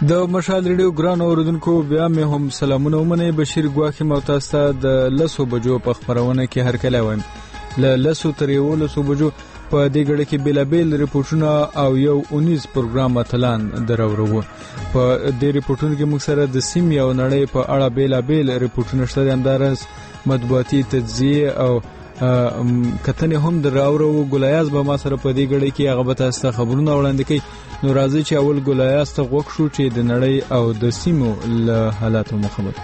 د مشال ریډیو ګران اوردونکو بیا مې هم سلامونه ومنئ. بشیر ګواخی مو تاسو ته د 10 بجو په خبرونه کې هرکلی وایم. له 10 تر 11 بجو په دې غړي کې بیلابیل ریپورتونه او یو 19 پروګرام اتلان درورو. په دې ریپورتونو کې موږ سره د سیم یو نړۍ په اړه بیلابیل ریپورتونه شته، همدارس مطبوعاتي تجزیه او کتنې هم دراورو. ګلایاز به ما سره په دې غړي کې هغه به تاسو ته خبرونه وړاندې کوي. نو راځي چې اول ګلایاز ته غوښ شو چې د نړۍ او د سیمو له حالاتو مخبر.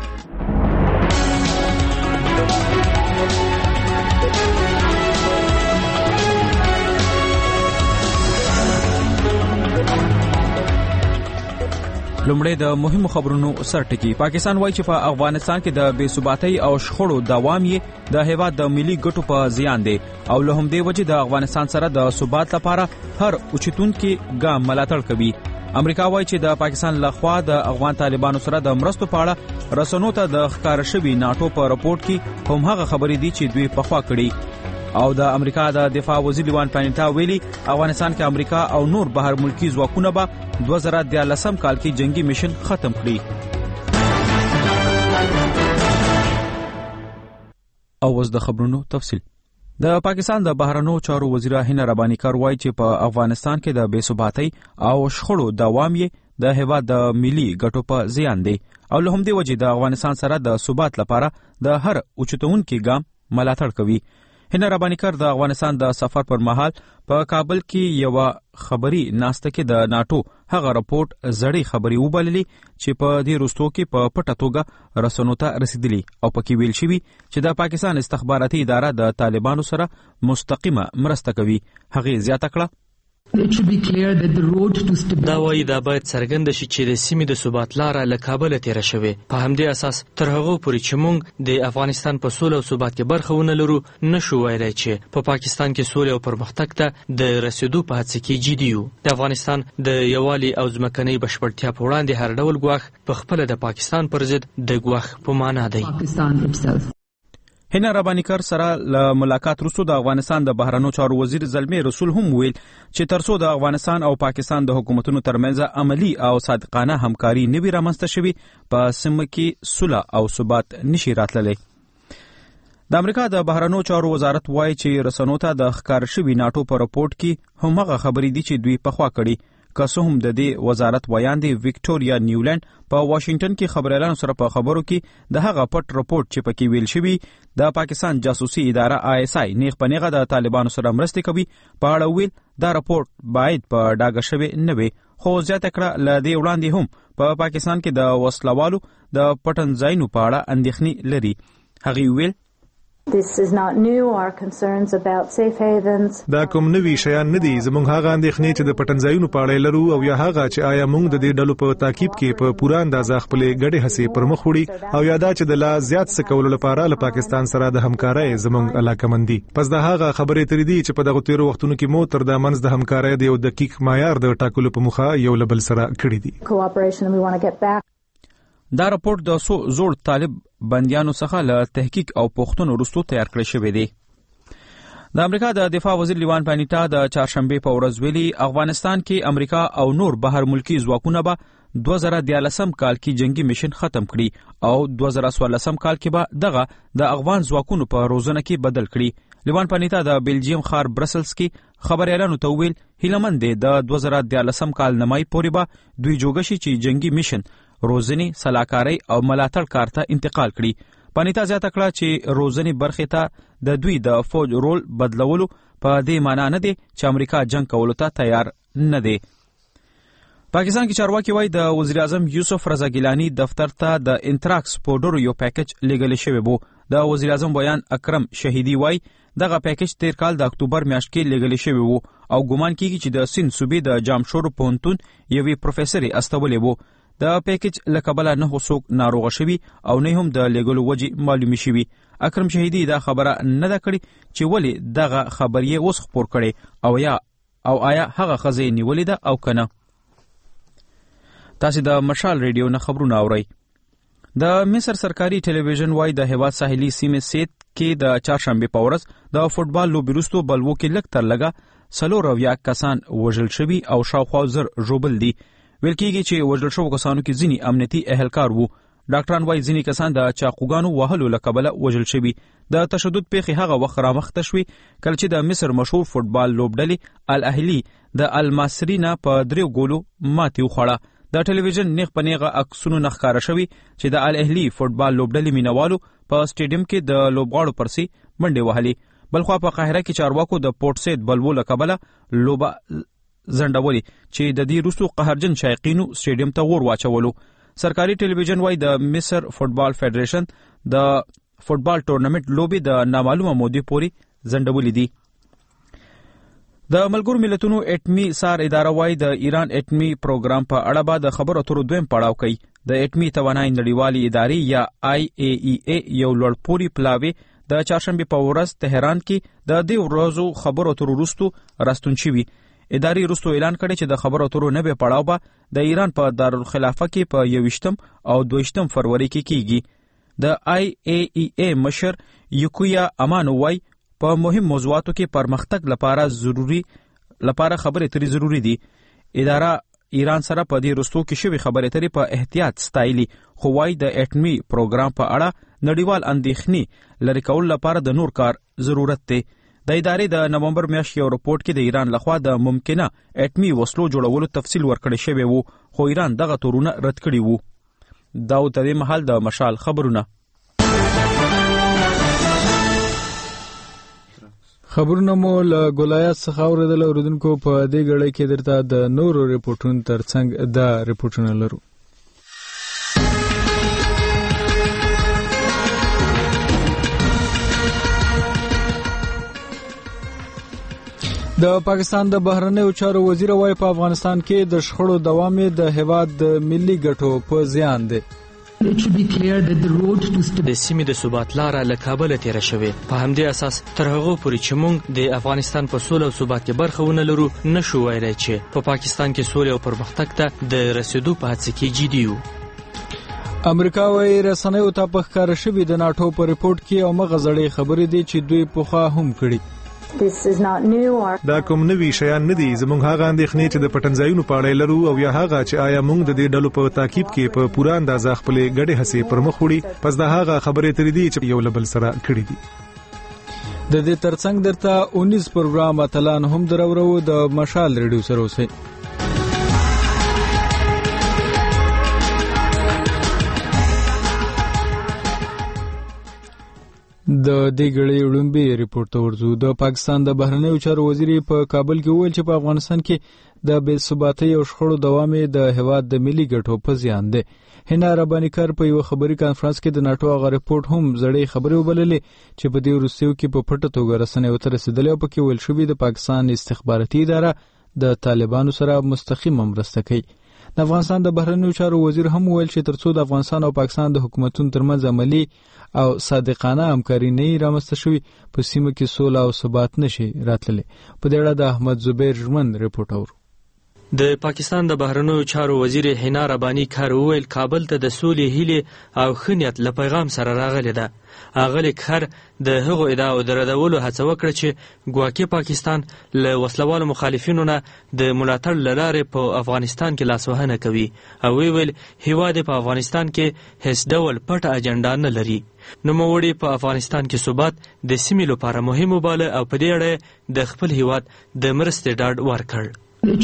لومړی د مهمو خبرونو سرټکی. پاکستان وایي چې په افغانستان کې د بې ثباتۍ او شخړو دوام یې د هیواد د ملي ګټو په زیان دی او له همدې وجې د افغانستان سره د ثبات لپاره هر اوچتونکي ګام ملاتړ کوي. امریکا وایي چې د پاکستان لخوا د افغان طالبانو سره د مرستو په اړه رسنیو ته د ښکار شوي ناټو په راپورټ کې هم هغه خبرې دي چې دوی پخوا کړي. او د امریکا د دفاع وزیر لیوان پانیتا ویلي افغانستان کې امریکا او نور بهر ملکی ځواکونه به 2013 کال کې جنگي میشن ختم کړي. او اوس د خبرونو تفصیل. د پاکستان د بهرنیو چارو وزیر هینا ربانی کار وایي چې په افغانستان کې د بې ثباتۍ او شخړو دوام یې د هیواد د ملي ګټو په زیان دی او له همدې وجې د افغانستان سره د ثبات لپاره د هر اوچتونکي ګام ملاتړ کوي. هینا ربانی کار د افغانستان د سفر پر مهال په کابل کې یو خبري ناسته کې د ناټو هغه راپورټ زړې خبري وبللې چې په دې وروستو کې په پټه توګه رسنیو ته رسیدلی او پکې ویل شوی چې د پاکستان استخباراتي اداره د طالبانو سره مستقیمه مرسته کوي. هغه زیاته کړه دا وایي دا باید څرګند شي چې د سیمې د ثبات لاره له کابل تیره شوې. په همدې اساس تر هغه پورې چې موږ د افغانستان په سوله او ثبات کې برخه ونه لرو نشو ویلای چې په پاکستان کې سوله او پرمختګ ته د رسیدو په هڅه کې جدي یو. د افغانستان د یووالي او ځمکنۍ بشپړتیا په وړاندې هر ډول ګواښ په خپله د پاکستان پر ضد د ګواښ په معنا دی. هینا ربانی کار سره له ملاقات وروسته د افغانستان د بهرنیو چارو وزیر زلمی رسول هم ویل چې ترڅو د افغانستان او پاکستان د حکومتونو ترمنځ عملی او صادقانه همکاري نه وي رامنځته شوي په سیمه کې صلح او ثبات نشي راتللی. د امریکا د بهرنیو چارو وزارت وایي چې رسنیو ته د ښکار شوي ناټو په راپورټ کې هم هغه خبرې دي چې دوی پخوا کړي. که څه هم د دې وزارت ویان دی وکټوریا نیولند په واشنگټن کې خبريالانو سره په خبرو کې د هغه پټ راپورټ چې پکې ویل شوی د پاکستان جاسوسي اداره ISI نیغ په نیغه د طالبانو سره مرسته کوي په اړه ویل دا راپورټ باید په ډاګه شوی نه وي. خو زیاته کړه ل دې وړاندې هم په پاکستان کې د وسلوالو د پټنځایونو په اړه اندېښنې لري. هغه ویل This is not new. Our concerns about safe havens. دا کوم نوی شیان نه دي. زموږ هغه اندېښنې چې د پټنځایونو په اړه لرو او یا هغه چې آیا موږ د دې ډلو په تعقیب کې په پوره اندازه خپل ګډې هڅې پر مخ وړي او یا دا چې د لا زیات څه کولو لپاره له پاکستان سره د همکارۍ زموږ علاقمندي. پس دا هغه خبرې تر دي چې په دغه تیرو وختونو کې مو تر د منځ د همکارۍ د یو دقیق معیار د ټاکلو په مخه یو لبل سره کړی دي. Cooperation we want to get back. دا راپورټ د زوړ طالب بندیانو څخه له تحقیق او پوښتنو وروسته تیار کړی شوی دی. د امریکا د دفاع وزیر لیوان پانیتا د چهارشنبه په ورځ ویلي افغانستان کې امریکا او نور بهر ملکی ځواکونه به 2013 کال کې جنگي میشن ختم کړي او 2014 کال کې به دغه د افغان ځواکونو په روزنه کې بدل کړي. لیوان پانیتا د بیلجیم ښار برسلز کې خبريالانو ته ویل هیلمند د 2013 کال نمای پورې به دوی جوړ شي چې جنگي میشن روزنی سلاکاري او ملاتړ کار ته انتقال کړي. پانیتا زیاته کړه چې روزنی برخه ته د دوی د فوج رول بدلولو په دې معنی نه دی چې امریکا جنگ کولو ته تیار نه دی. پاکستان کې چارواکي وایي د وزیر اعظم یوسف رضا ګیلانی دفتر ته د انتراکس پودر یو پیکج لیږل شوی وو. د وزیر اعظم بیان اکرم شهیدی وایي دغه پیکج تیر کال د اکتوبر میاشت کې لیږل شوی وو او ګومان کیږي چې د سند صوبې د جامشورو پوهنتون یوې پروفیسوري استولې وو. د پیکج لکبله نه څوک ناروغه شوی او نه هم د لیګلو وجې معلومي شوی. اکرم شهیدی دا خبره نه ده کړې چې ولی دغه خبرې اوس خپور کړي او آیا هغه خزې نیولې ده او کنه. تاسو د مشال ریډیو نه خبرونه اورئ. د مصر سرکاري ټلویزیون وایي د هیواد ساحلي سیمې سیت کې د چهارشنبه په ورځ د فوټبال لوبې وروسته بلوو کې لږ تر لږه 4 کسان وژل شوي او شاوخوا 10 ژوبل دي. ویل کېږي چې وژل شوو کسانو کې ځینې امنیتي اهلکار وو. ډاکټران وايي ځینې کسان د چاقوګانو وهلو له کبله وژل شوي. د تشدد پیښې هغه وخت رامخته شوې کله چې د مصر مشهور فوټبال لوبډلې الاهلي د الماسري نه په 3 ګولو ماتې وخوړه. د ټلویزیون نیغ په نیغه عکسونو نه ښکاره شوي چې د الاهلي فوټبال لوبډلې مینوالو په سټیډیم کې د لوبغاړو پرسي منډې وهلې. بلخوا په قاهره کې چارواکو د پورټ سید بلبو له کبله لوبه ځنډولې چې د دې وروسته قهرجن شایقینو سټیډیم ته اور واچولو. سرکاري ټلویزیون وايي د مصر فوټبال فدریشن د فوټبال ټورنمنت لوبي د نامعلومه مودې پورې ځنډولې دي. د ملګرو ملتونو اټمي سار اداره وايي د ایران اټمي پروګرام په اړه به د خبرو اترو دویم پړاو کوي. د اټمي توانایي نړیوالې ادارې یا IAEA یو لوړپوړي پلاوی د چهارشنبه په ورځ تهران کې د دې ورځو خبرو اترو وروسته راستون شوي. ادارې وروسته اعلان کړی چې د خبرو اترو نوې پړاو به د ایران په دارالخلافه کې په 21 او 22 فروری کې کیږي. د IAEA مشر یوکویا امانو وايي په مهم موضوعاتو کې پرمختګ لپاره خبرې اترې ضروری دي. اداره ایران سره په دې وروستو کې شوي خبرې اترې په احتیاط ستایلي، خو وايي د اټمي پروګرام په اړه نړیوال اندېښنې لرې کولو لپاره د نور کار ضرورت دی. د ادارې د نومبر میاشتې یو رپورټ کې د ایران لخوا د ممکنه اټمي وسلو جوړولو تفصیل ورکړی شوی وو، خو ایران دغه تورونه رد کړي وو. دا و تر دې مهال د مشال خبرونه. خبرونه مو له ګولایات څخه اوریدل. اوریدونکو په دې غړې کې درته د نورو ریپورتونو ترڅنګ دا ریپورتونه لرو. د پاکستان د بهرنیو چارو وزیر وايي په افغانستان کې د شخړو دوام د هیواد د ملي ګټو په زیان دی. د سیمې د ثبات لاره له کابل تیر شوې. په همدې اساس تر هغه پورې چې موږ د افغانستان په سوله او ثبات کې برخه ونه لرو نشو ویلای چې په پاکستان کې سوله او پرمختګ ته د رسیدو په هڅه کې جدي یو. امریکا وايي رسنیو ته په ښکار شوي د ناټو په ریپورت کې او مغزړې خبرې دي چې دوی پخوا هم کړي. دا کوم نوي شیان نه دي. زموږ هغه اندېښنې چې د پټنځایونو په اړه لرو او یا هغه چې آیا موږ د دې ډلو په تعقیب کې په پوره اندازه خپل ګډې هڅې پر مخ وړي، پس دا هغه خبرې ترې دي چې یو لبل سره کړې دي. د دې ترڅنګ درته 19 پروګرام اتلان هم درورو د مشال ریډیو سره اوسئ. د دې غړې وړاندې ریپورت ورزو. د پاکستان د بهرنیو چارو وزیر په کابل کې وویل چې په افغانستان کې د بې ثباتۍ او شخړو دوام د هیواد د ملي ګټو په زیان دی. هنا رباني کار په یو خبري کانفرنس کې د ناټو هغه ریپورت هم زړې خبرې وبللې چې په دې وروستیو کې په پټه توګه رسنیو ته رسیدلې او پکې ویل شوی د پاکستان استخباراتي اداره د طالبانو سره مستقیم مرسته کوي. د افغانستان د بهرنیو چارو وزیر هم ویل چې ترڅو د افغانستان او پاکستان د حکومتونو ترمنځ عملی او صادقانه همکاري نه رامنځته شوي په سیمه کې سوله او ثبات نشي راتللی. په دې اړه د احمد زبیر ژمن ریپورت اورو. د پاکستان د بهرنیو چارو وزیر حنا رباني کار وویل کابل ته د سولې هیلې او ښه نیت له پیغام سره راغلی ده. اغلی کار د هغو ادعاو د ردولو هڅه وکړه چې ګواکې پاکستان له وسلوالو مخالفینو نه د ملاتړ له لارې په افغانستان کې لاسوهنه کوي او ویل هیواد په افغانستان کې هیڅ ډول پټه اجنډا نه لري. نوموړي په افغانستان کې ثبات د سیمې لپاره مهم وباله او په دې اړه د خپل هیواد د مرستې ډاډ ورکړ.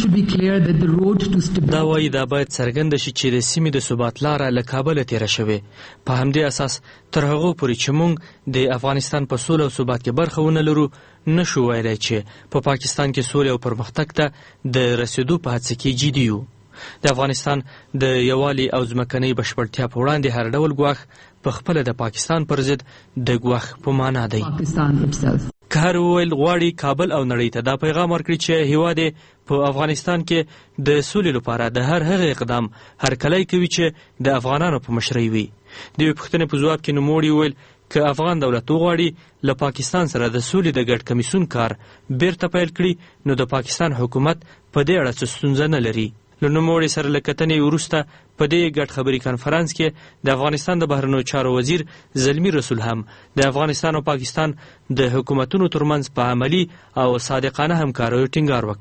دا وایي دا باید څرګنده شي چې د سیمې د ثبات لاره له کابل تیر شوې. په همدې اساس تر هغه پورې چې موږ د افغانستان په سوله او ثبات کې برخه ونه لرو نشو ویلای چې په پاکستان کې سوله او پرمختګ ته د رسیدو په هڅه کې جدي یو. د افغانستان د یووالي او ځمکنۍ بشپړتیا په وړاندې هر ډول ګواښ په خپله د پاکستان پر ضد د ګواښ په معنا دی. کار ویل غواړي کابل او نړۍ ته دا پیغام ورکړي چې هیواد په افغانستان کې د سولې لپاره د هر هغه اقدام هرکلی کوي چې د افغانانو په مشرۍ وي. د یوې پوښتنې په ځواب کې نوموړي ویل که افغان دولت وغواړي له پاکستان سره د سولې د ګډ کمیسیون کار بیرته پیل کړي نو د پاکستان حکومت په دې اړه څه ستونزه نه لري. له نوموړي سره له کتنې وروسته په دې ګډ خبري کانفرنس کې د افغانستان د بهرنیو چارو وزیر زلمی رسول هم د افغانستان او پاکستان د حکومتونو ترمنځ په عملی او صادقانه همکاریو ټینګار وکړ.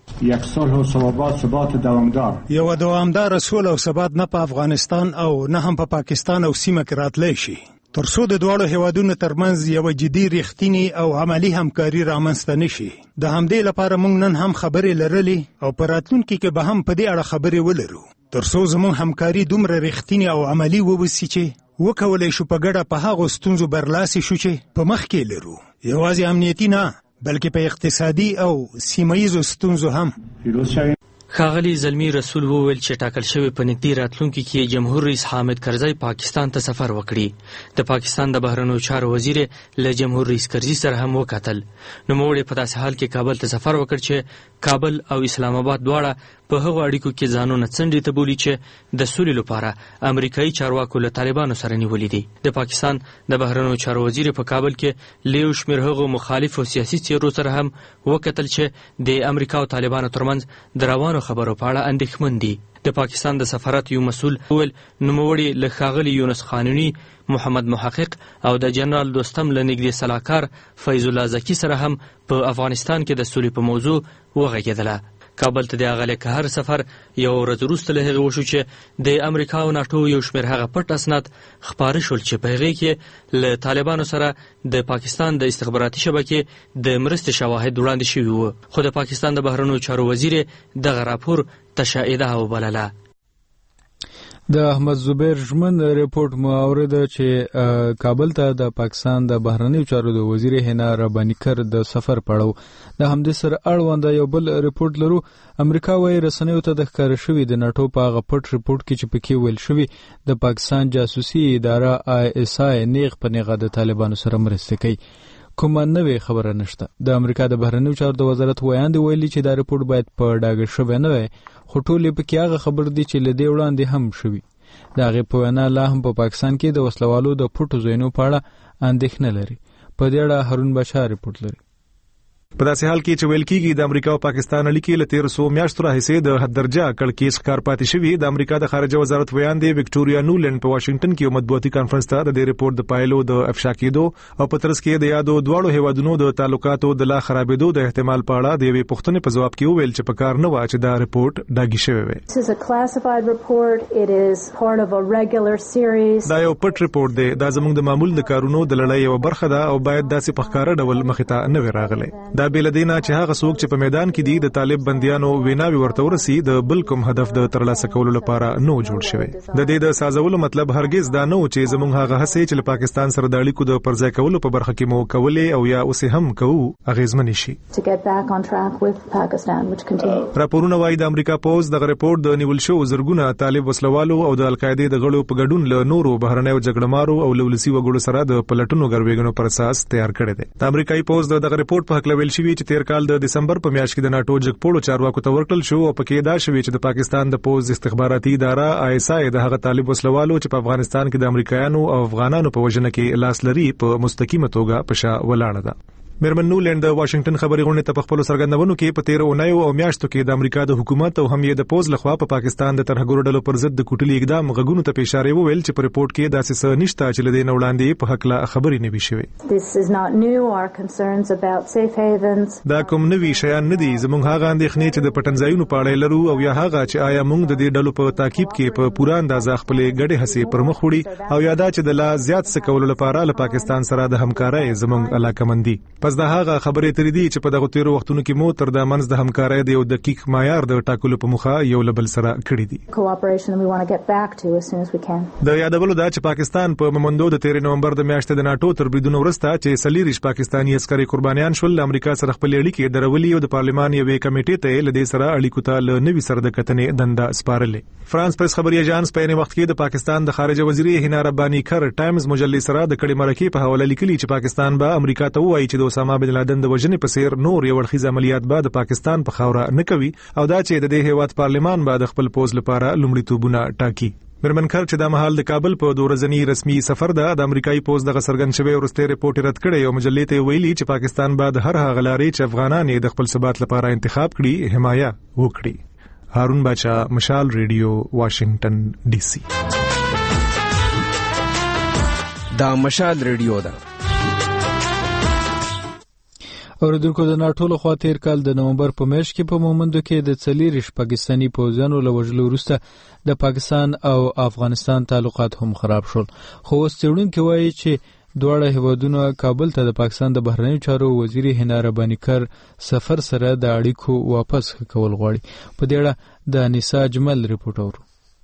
یک صلح و ثبات دوامدار یو دوامدار صلح او ثبات نه په افغانستان او نه هم په پاکستان او سیمه کې راتلی شي ترڅو د دواړو هیوادونو ترمنځ یو جدي رښتینی او عملی همکاري رامنځته نشي. د همدې لپاره موږ نن هم خبرې لرلې او په راتلونکي کې به هم په دې اړه خبرې ولرو ترڅو زموږ همکاري دومره رښتینی او عملی ووسي چې وکولای شو په ګډه په هغو ستونزو برلاسي شو چې په مخ کې لرو، یوازې امنیتي نه بلکې په اقتصادي او سیمایي ستونزو هم. ښاغلي زلمی رسول وویل چې ټاکل شوی په نږدې راتلونکي کې جمهور رئیس حامد کرزی پاکستان ته سفر وکړي. د پاکستان د بهرنیو چارو وزیر له جمهور رئیس کرزي سره هم وکتل. نوموړي په داسې حال کې کابل ته سفر وکړ چې کابل او اسلام آباد دواړه په هغو اړیکو کې ځانونه څنډې ته بولي چې د سولې لپاره امریکایي چارواکو له طالبانو سره نیولي دي. د پاکستان د بهرنیو چارو وزیر په کابل کې له یو شمېر هغو مخالفو سیاسي څېرو سره هم وکتل چې د امریکا او طالبانو ترمنځ د روانو خبرو په اړه اندېښمن دي. د پاکستان د سفارت یو مسؤل وویل نوموړي له ښاغلي یونس قانوني، محمد محقق او د جنرال دوستم له نږدې سلاکار فیض الله زکی سره هم په افغانستان کې د سولې په موضوع وغږېدله. کابل ته د هغه لکهر سفر یو ورځ وروسته له هغې وشو چې د امریکا او ناټو یو شمېر هغه پټ اسناد خپاره شول چې په هغې کې له طالبانو سره د پاکستان د استخباراتي شبکې د مرستې شواهد وړاندې شوي وو، خو د پاکستان د بهرنیو چارو وزیر دغه راپور تشعیده وبلله. د احمد زبیر ژمن ریپورت مو اوریده چې کابل ته د پاکستان د بهرنیو چارو د وزیر حنا رباني کر د سفر پړاو د همدې سره اړوند یو بل ریپورت لرو. امریکا وايي رسنیو ته د ښکار شوی د ناټو په هغه پټ ریپورت کې چې پکې ویل شوی د پاکستان جاسوسي اداره ISI نیغ په نیغه د طالبانو سره مرسته کوي. کومه نوې خبره نشته. د امریکا د بهرنیو چارو د وزارت ویاند ویلي چې دا ریپورت باید په ډاګه شوی نه وي، خو ټولې پکې هغه خبر دي چې له دې وړاندې هم شوي. د هغې په وینا لا هم په پاکستان کې د وسلوالو د پټو ځایونو په اړه اندېښنه لري. په دې اړه هارون بشار ریپورت لري. په داسې حال کې چې ویل کېږي د امریکا او پاکستان اړیکې له 1300 میاشتو راهیسې د حد درجه کړکېچ ښکار پاتې شوي. د امریکا د خارجه وزارت ویاندې وکټوریا نولند په واشنگټن کې یو مطبوعاتي کانفرنس ته د دې ریپورت د پایلو د افشا کېدو او په ترڅ کې د یادو دواړو هیوادونو د تعلقاتو د لا خرابېدو د احتمال په اړه د یوې پوښتنې په ځواب کې وویل چې په کار نه وه چې دا ریپورت ډاګي شوی وي. دا یو پټ ریپورت دی، دا زموږ د معمول د کارونو د لړۍ یوه برخه ده او باید داسې په ښکاره ډول مخې ته نه وي راغلی. دا بې له دې نه چې هغه څوک چې په میدان کې دي د طالب بندیانو ویناوي ورته ورسي د بل کوم هدف د ترلاسه کولو لپاره نو جوړ شوی. د دې د سازولو مطلب هرگز دا نه و چې زموږ هغه هڅې چې له پاکستان سره د اړیکو د پرځای کولو په برخه کې مو کولې او یا اوس هم کوو اغیزمن شي. راپورونه وايي د امریکا پوز د ریپورت د نیول شو زرګونه طالب وسلوالو او د القاعده د غړو په ګډون له نورو بهرنیو جګړهمارو او لولسي وګړو سره د پلټونو غړوېګنو پر اساس تیار کړی دی. د امریکایي پوز د ریپورت په حق ویل شوی چې تیر کال د دسمبر په میاشت کې د ناټو جګپوړو چارواکو ته ورکړل شو او پکې دا شوی چې د پاکستان د پوز استخباراتي اداره ISI د هغه طالب وسلوالو چې په افغانستان کې د امریکایانو او افغانانو په وژنه کې لاس لري په مستقیمه توګه په شا ولاړه ده. میرمن نولند د واشنگټن خبري غونډې ته په خپل سرګندونو کې په 13 اونیو او میاشتو کې د امریکا د حکومت او هم یې د پوز لخوا په پاکستان د ترهګرو ډلو پر ضد د کوټلي اقدام غږونو ته اشاره وویل چې په ریپورت کې داسې څه نشته چې لدې نه وړاندې په حق لا خبرې نه وي شوې. دا کوم نوي شیان نه دي. زموږ هغه اندېښنې چې د پټنځایونو په اړه لرو او یا هغه چې آیا موږ د دې ډلو په تعقیب کې په پوره اندازه خپل ګډې هڅې پر مخ وړي او یا دا چې د لا زیات څه کولو لپاره له پاکستان سره د همکارۍ زموږ علاقمندي. پس دا هغه خبرې ترې دي چې په دغه تیرو وختونو کې مو تر د منځ د همکارۍ د یو دقیق معیار د ټاکلو په موخه یو له بل سره کړي دي. د یادولو دا چې پاکستان په مومندو د 13 نومبر د میاشتې د ناټو تر بریدونو وروسته چې 40 پاکستاني عسکري قربانیان شول امریکا سره خپل اړیکې درولې او د پارلمان یوې کمیټې ته له دې سره اړیکو ته له نوي سره د کتنې دنده سپارلې. فرانس پریس خبري اژانس په یوه وخت کې د پاکستان د خارجه وزیر حنا رباني کر ټایمز مجلې سره د کړي مرکې په حواله لیکلي چې پاکستان به امریکا ته وایي چې د اسامه بن لادن د وژنې په څیر نور یو اړخیز عملیات به د پاکستان په خاوره نه کوي او دا چې د دې هیواد پارلمان به د خپل پوز لپاره لومړیتوبونه ټاکي. میرمن کر چې د مهال د کابل په 2 ورځنی رسمي سفر ده د امریکایي پوز د څرګند شوی ورسته ریپورت رد کړي او مجلې ته ویلي چې پاکستان به د هر هغه لارې چې افغانان یې د خپل ثبات لپاره انتخاب کړي حمایه وکړي. هارون باچا، مشال ریډیو، واشنگټن ډي سي. دا مشال ریډیو ده. اوریدونکو د ناټو لخوا تیر کال د نومبر په میاشت کې په مومندو کې د 40 پاکستاني پوځیانو له وژلو وروسته د پاکستان او افغانستان تعلقات هم خراب شول. خو اوس څېړونکي وایي چې دواړه هیوادونه کابل ته د پاکستان د بهرنیو چارو وزیر حنا رباني کر سفر سره د اړیکو واپس کول غواړي. په دې اړه د انیسا اجمل رپورټ اورو.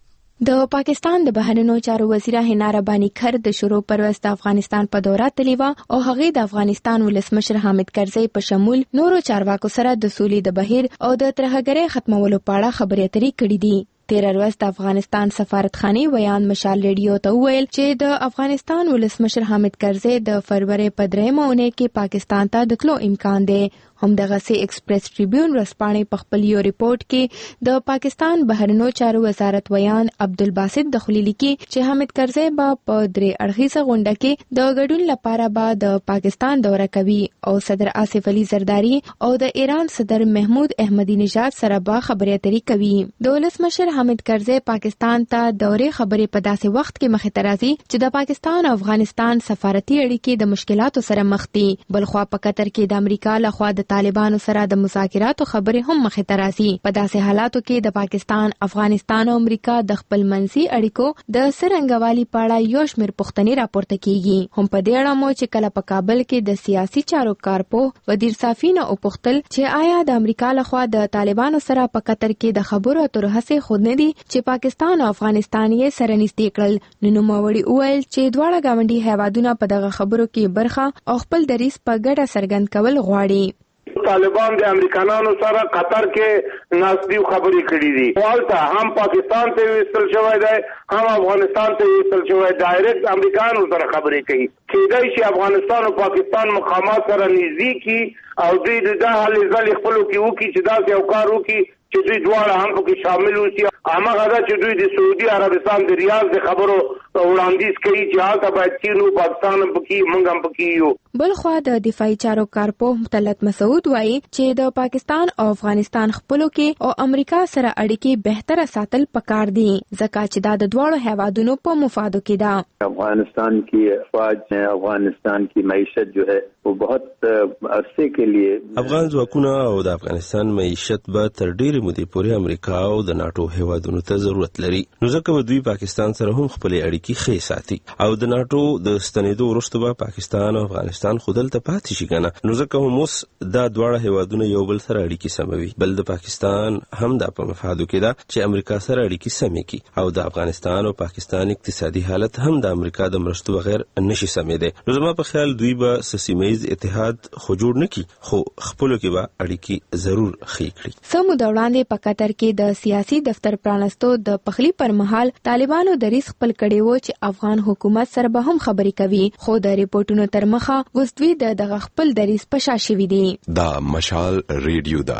د پاکستان د بهرنیو چارو وزیر حنا رباني کر د شروع پرورست د افغانستان په دوره تللی و او هغه د افغانستان ولسمشر حامد کرزي په شمول نورو چارواکو سره د سولې د بهیر او د ترهګرۍ ختمولو په اړه خبرې اترې کړې دي. 13 ورځ د افغانستان سفارتخانه ویان مشال ریډیو ته ویل چې د افغانستان ولسمشر حامد کرزي د فروری په 3مه اونۍ کې پاکستان ته د تلو امکان دی. همدغه سي ایکسپریس ټریبیون ورځپاڼې په خپل یو ریپورت کې د پاکستان بهرنیو چارو وزارت ویان عبدالباسط دخلی لیکي چې حامد کرزي به په 3 اړخیزه غونډه کې د ګډون لپاره به د پاکستان دوره کوي او صدر آصف علي زرداری او د ایران صدر محمود احمدی نژاد سره به خبرې اترې کوي. د ولسمشر حامد کرزي پاکستان ته دورې خبرې په داسې وخت کې مخې ته راځي چې د پاکستان او افغانستان سفارتي اړیکې د مشکلاتو سره مخ دي. بلخوا په قطر کې د امریکا لخوا د طالبانو سره د مذاکراتو خبرې هم مخې ته راځي. په داسې حالاتو کې د پاکستان، افغانستان او امریکا د خپل منځي اړیکو د سرنګوالي په اړه یو شمېر پوښتنې راپورته کیږي. هم په دې اړه مو چې کله په کابل کې د سیاسي چارو کارپوه وزیر صافی نه وپوښتل چې آیا د امریکا لخوا د طالبانو سره په قطر کې د خبرو اترو هڅې خود نه دي چې پاکستان او افغانستان یې سره نږدې کړل. نو نوموړي وویل چې دواړه ګاونډي هیوادونه په دغه خبرو کې برخه او خپل دریځ په ګډه څرګند کول غواړي. طالبان د امریکایانو سره قطر کې ناسدي خبرې کړې دي. والته هم پاکستان ته وصل شوی دی، هم افغانستان ته وصل شوی. ډایرکټ امریکایانو سره خبرې کوي. کېدای شي افغانستان او پاکستان مقامات سره نږدې کی او دوی د هلې ځلې خپلو کې وکړي چې داسې یو کار وکړي چې دوی دواړه هم پکې شامل اوسي. هماغه ده چې دوی د سعودي عربستان د ریاض د خبرو وړاندیز کوي چې هلته باید چین او پاکستان هم پکې موږ هم پکې یو. بلخوا د دفاعي چارو کارپوه طلعت مسعود وایي چې د پاکستان او افغانستان خپلو کې او امریکا سره اړیکې بهتره ساتل پکار دي ځکه چې دا د دواړو هیوادونو په مفادو کې ده. افغانستان کی افواج افغانستان کی معیشت جو ہے وہ بہت عرصے کے لیے افغان ځواکونه او د افغانستان معیشت به تر ډېرې مودې پورې امریکا او د ناټو هیوادونو ته ضرورت لري. نو ځکه به دوی پاکستان سره هم خپلې اړیکې ښې ساتي او د ناټو د ستنېدو وروسته به پاکستان او افغانستان خو دلته پاتې شي کنه. نو ځکه هم اوس دا دواړه هیوادونه یو بل سره اړیکې سموي. بل د پاکستان هم دا په مفادو کې ده چې امریکا سره اړیکې سمې کړي او د افغانستان او پاکستان اقتصادي حالت هم د امریکا د مرستو بغیر نشي سمېدی. نو زما په خیال دوی به سیمه‌ییز اتحاد خو جوړ نه کړي خو خپلو کې به اړیکې ضرور ښې کړي. څه موده وړاندې په قطر کې د سیاسي دفتر پرانستو د پخلی پر مهال طالبانو دریځ خپل کړی و چې افغان حکومت سره به هم خبرې کوي خو د ریپورتونو تر مخه اوس دوی دغه خپل دریځ په شا شوي دي. دا مشال ریډیو ده.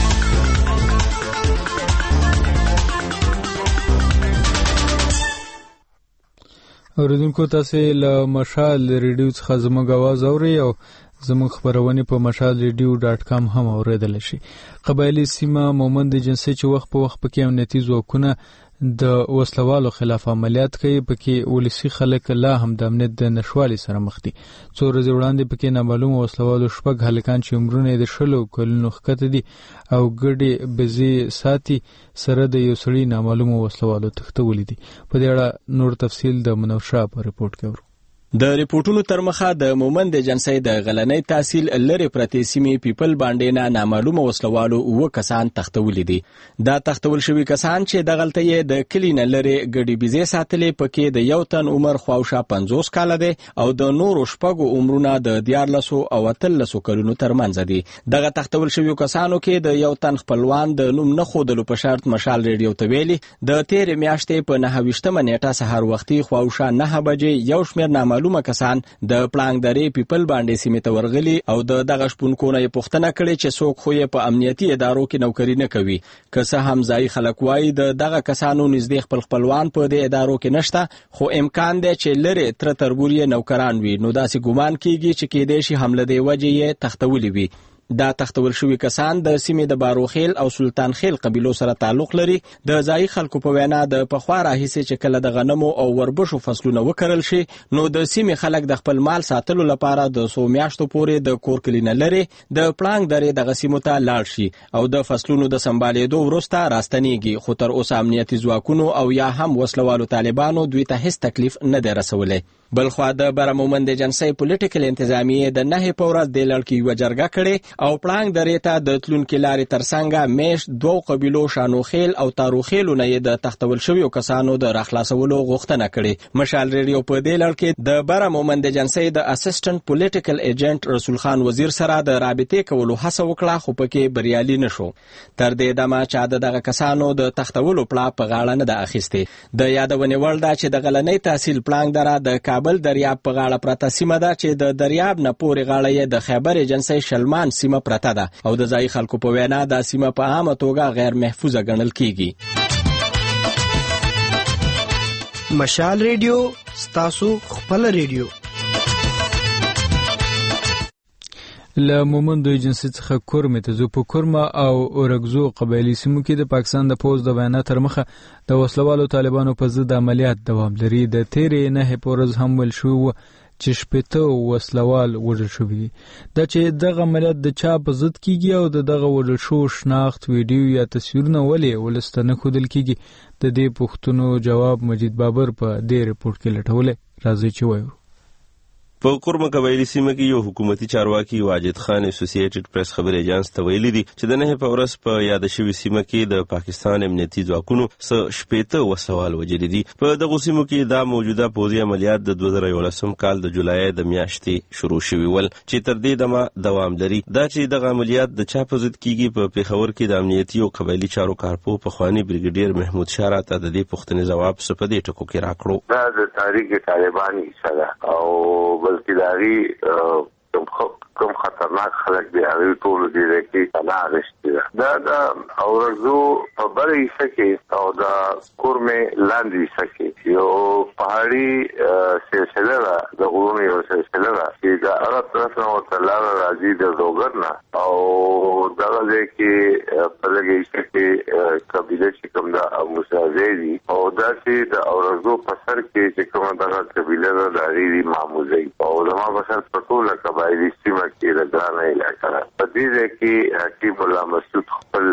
اوریدونکو تاسو له مشال ریډیو څخه زموږ आवाज اورئ او زموږ خبرونه په mashalradio.com هم اوریدل شي. قبایلی سیمه مومند جنسي چې وخت په وخت پکې امنیتي ځواکونه د وسلوالو خلاف عملیات کوي پکې ولسی خلک لا هم د امنیت د نشوالي سره مخ دي. څو ورځې وړاندې پکې نامعلوم وسلوالو شپږ هلکان چې عمرونه د شلو کلونو ښکته دي او ګډي بزي ساتي سره د یو سړي نامعلوم وسلوالو تختولې دي. په دې اړه نور تفصیل د منوشا په ریپورت کې ورو. د ریپورتونو تر مخه د مومند جنسي د غلنۍ تحصیل لری پرتې سیمې پیپل باندې نه نامعلومه وسلوالو و کسان تختولې دي. دا تختول شوی کسان چې د غلطۍ د کلینه لری ګډي بيزي ساتلې پکې د یو تن عمر خواوشا 50 کال دی او د نورو شپږو عمرونه د 14 او 13 کلونو ترمنځ دي. دغه تختول شوی کسانو کې د یو تن خپلوان د نوم نه خودلو په شرط مشال ریډیو ته ویلي د 13 میاشتې په 29 نیټه سحر وختي خواوشا 9 بجې یو شمېر نامعلومه کسان د پلانګداري پیپل باندې سیمه ته ورغلي او دغه شپونکو نه پوښتنه کړې چې څوک خو یې په امنیتي ادارو کې نوکری نه کوي. که څه هم ځای خلک وایي دغه کسانو نږدې خپلوان په دې ادارو کې نشته خو امکان دی چې لری تر تربوري نوکران وي. نو داسې ګومان کیږي چې کېدې شي حمله دی وجه یې تختولې وي. دا تختول شوی کسان د سیمې د باروخیل او سلطان خیل قبیلو سره تعلق لري. د ځایي خلکو په وینا د پخوا راهیسې چې کله د غنمو او وربشو فصلونه وکرل شي نو د سیمې خلک د خپل مال ساتلو لپاره د 100 میاشتو پورې د کور کلینه لري د پړانګ درې د غسیمو ته لاړ شي او د فصلونو د سمبالېدو وروسته راستنیږي، خو تر اوسه امنیتي ځواکونو او یا هم وسلوالو طالبانو دوی ته هیڅ تکلیف نه دی رسولی. بلخوا د برمومند جنسي پولیټیکل انتظامیه د 9 په ورځ د لړکی و جرګه کړي او پړانګ درې ته د تلونکو لارې ترڅنګ میش 2 قبیلو شانوخیل او تاروخیلو نه د تختول شویو کسانو د راخلاصولو غوښتنه کړي. مشال ریډیو په دې لړکی د برمومند جنسي د اسسټنټ پولیټیکل ایجنټ رسول خان وزیر سره د رابطې کولو هڅه وکړه خو پکې بریالي نشو. تر دې دمه چې دغه کسانو د تختولو پلا په غاړه نه د اخیسته. د یادونه ول دا چې د غلنۍ تحصیل پړانګ دره د کابل دریاب په غاړه پرته سیمه ده چې د دریاب نه پورې غاړه یې د خیبر ایجنسي شلمان سیمه پرته ده او د ځای خلکو په وینا دا سیمه په عامه توګه غیر محفوظه ګڼل کیږي. مشال ریډیو ستاسو خپل ریډیو. له مومندو ایجنسی څخه کورمه ته زو په کورما او اورګزو قبایلی سیمو کې د پاکستان د پوز د بیانات تر مخه د وسلوالو طالبانو په ضد عملیات دوام لري. د تیرې نه پورز هم ول شو چې شپته وسلوال وژل شوی دي. دا چې دغه عملیات د چا په ضد کیږي او دغه وژل شو شناخت ویډیو یا تصویرونه ولې ولستنه خودل کیږي د دې پوښتنو جواب مجید بابر په دې رپورت کې لټولې. راځي چې وایو. په کورما قبایلی سیمه کې یو حکومتي چارواکي واجد خان اسوسییټډ پریس خبري ایجنس ته ویلي دي چې د 9 په ورځ په یاد شوی سیمه کې د پاکستان امنیتي ځواکونو شپېته وسوال وجلي دي. په دغه سیمو کې دا موجوده پوځي عملیات د 2011 کال د جولای د میاشتې شروع شوي ول چې تر دې دمه دوام لري. دا چې دغه عملیات د چا په ضد کیږي په پیښور کې د امنیتي او قبایلی چارو کارپو په خواني بریګیډیر محمود شاه راته د دې پوښتنې جواب سپدې ټکو کې راکړو. دا د تاریخ طالبان سره او بلکې داغي کوم خطرناک خلک دی هغه ټول دی چې پناه غشتي دا اورزو په بره حصہ کې او دا کورمه لاندې حصہ کې یو پهاړي سلسله د غرونو یو سلسله چې دا هغه طرف نه وتلاره راځي د زوګرنا او دغه کې په لګي حصہ کې قبيله چې کوم دا موسازي او دا چې د اورزو په سر کې چې کوم دا قبيله د دایری معموزي او زما په سر پټوله قبایلی سیمه کې د ګرانه علاقه په دې کې حکیم الله مسعود خپل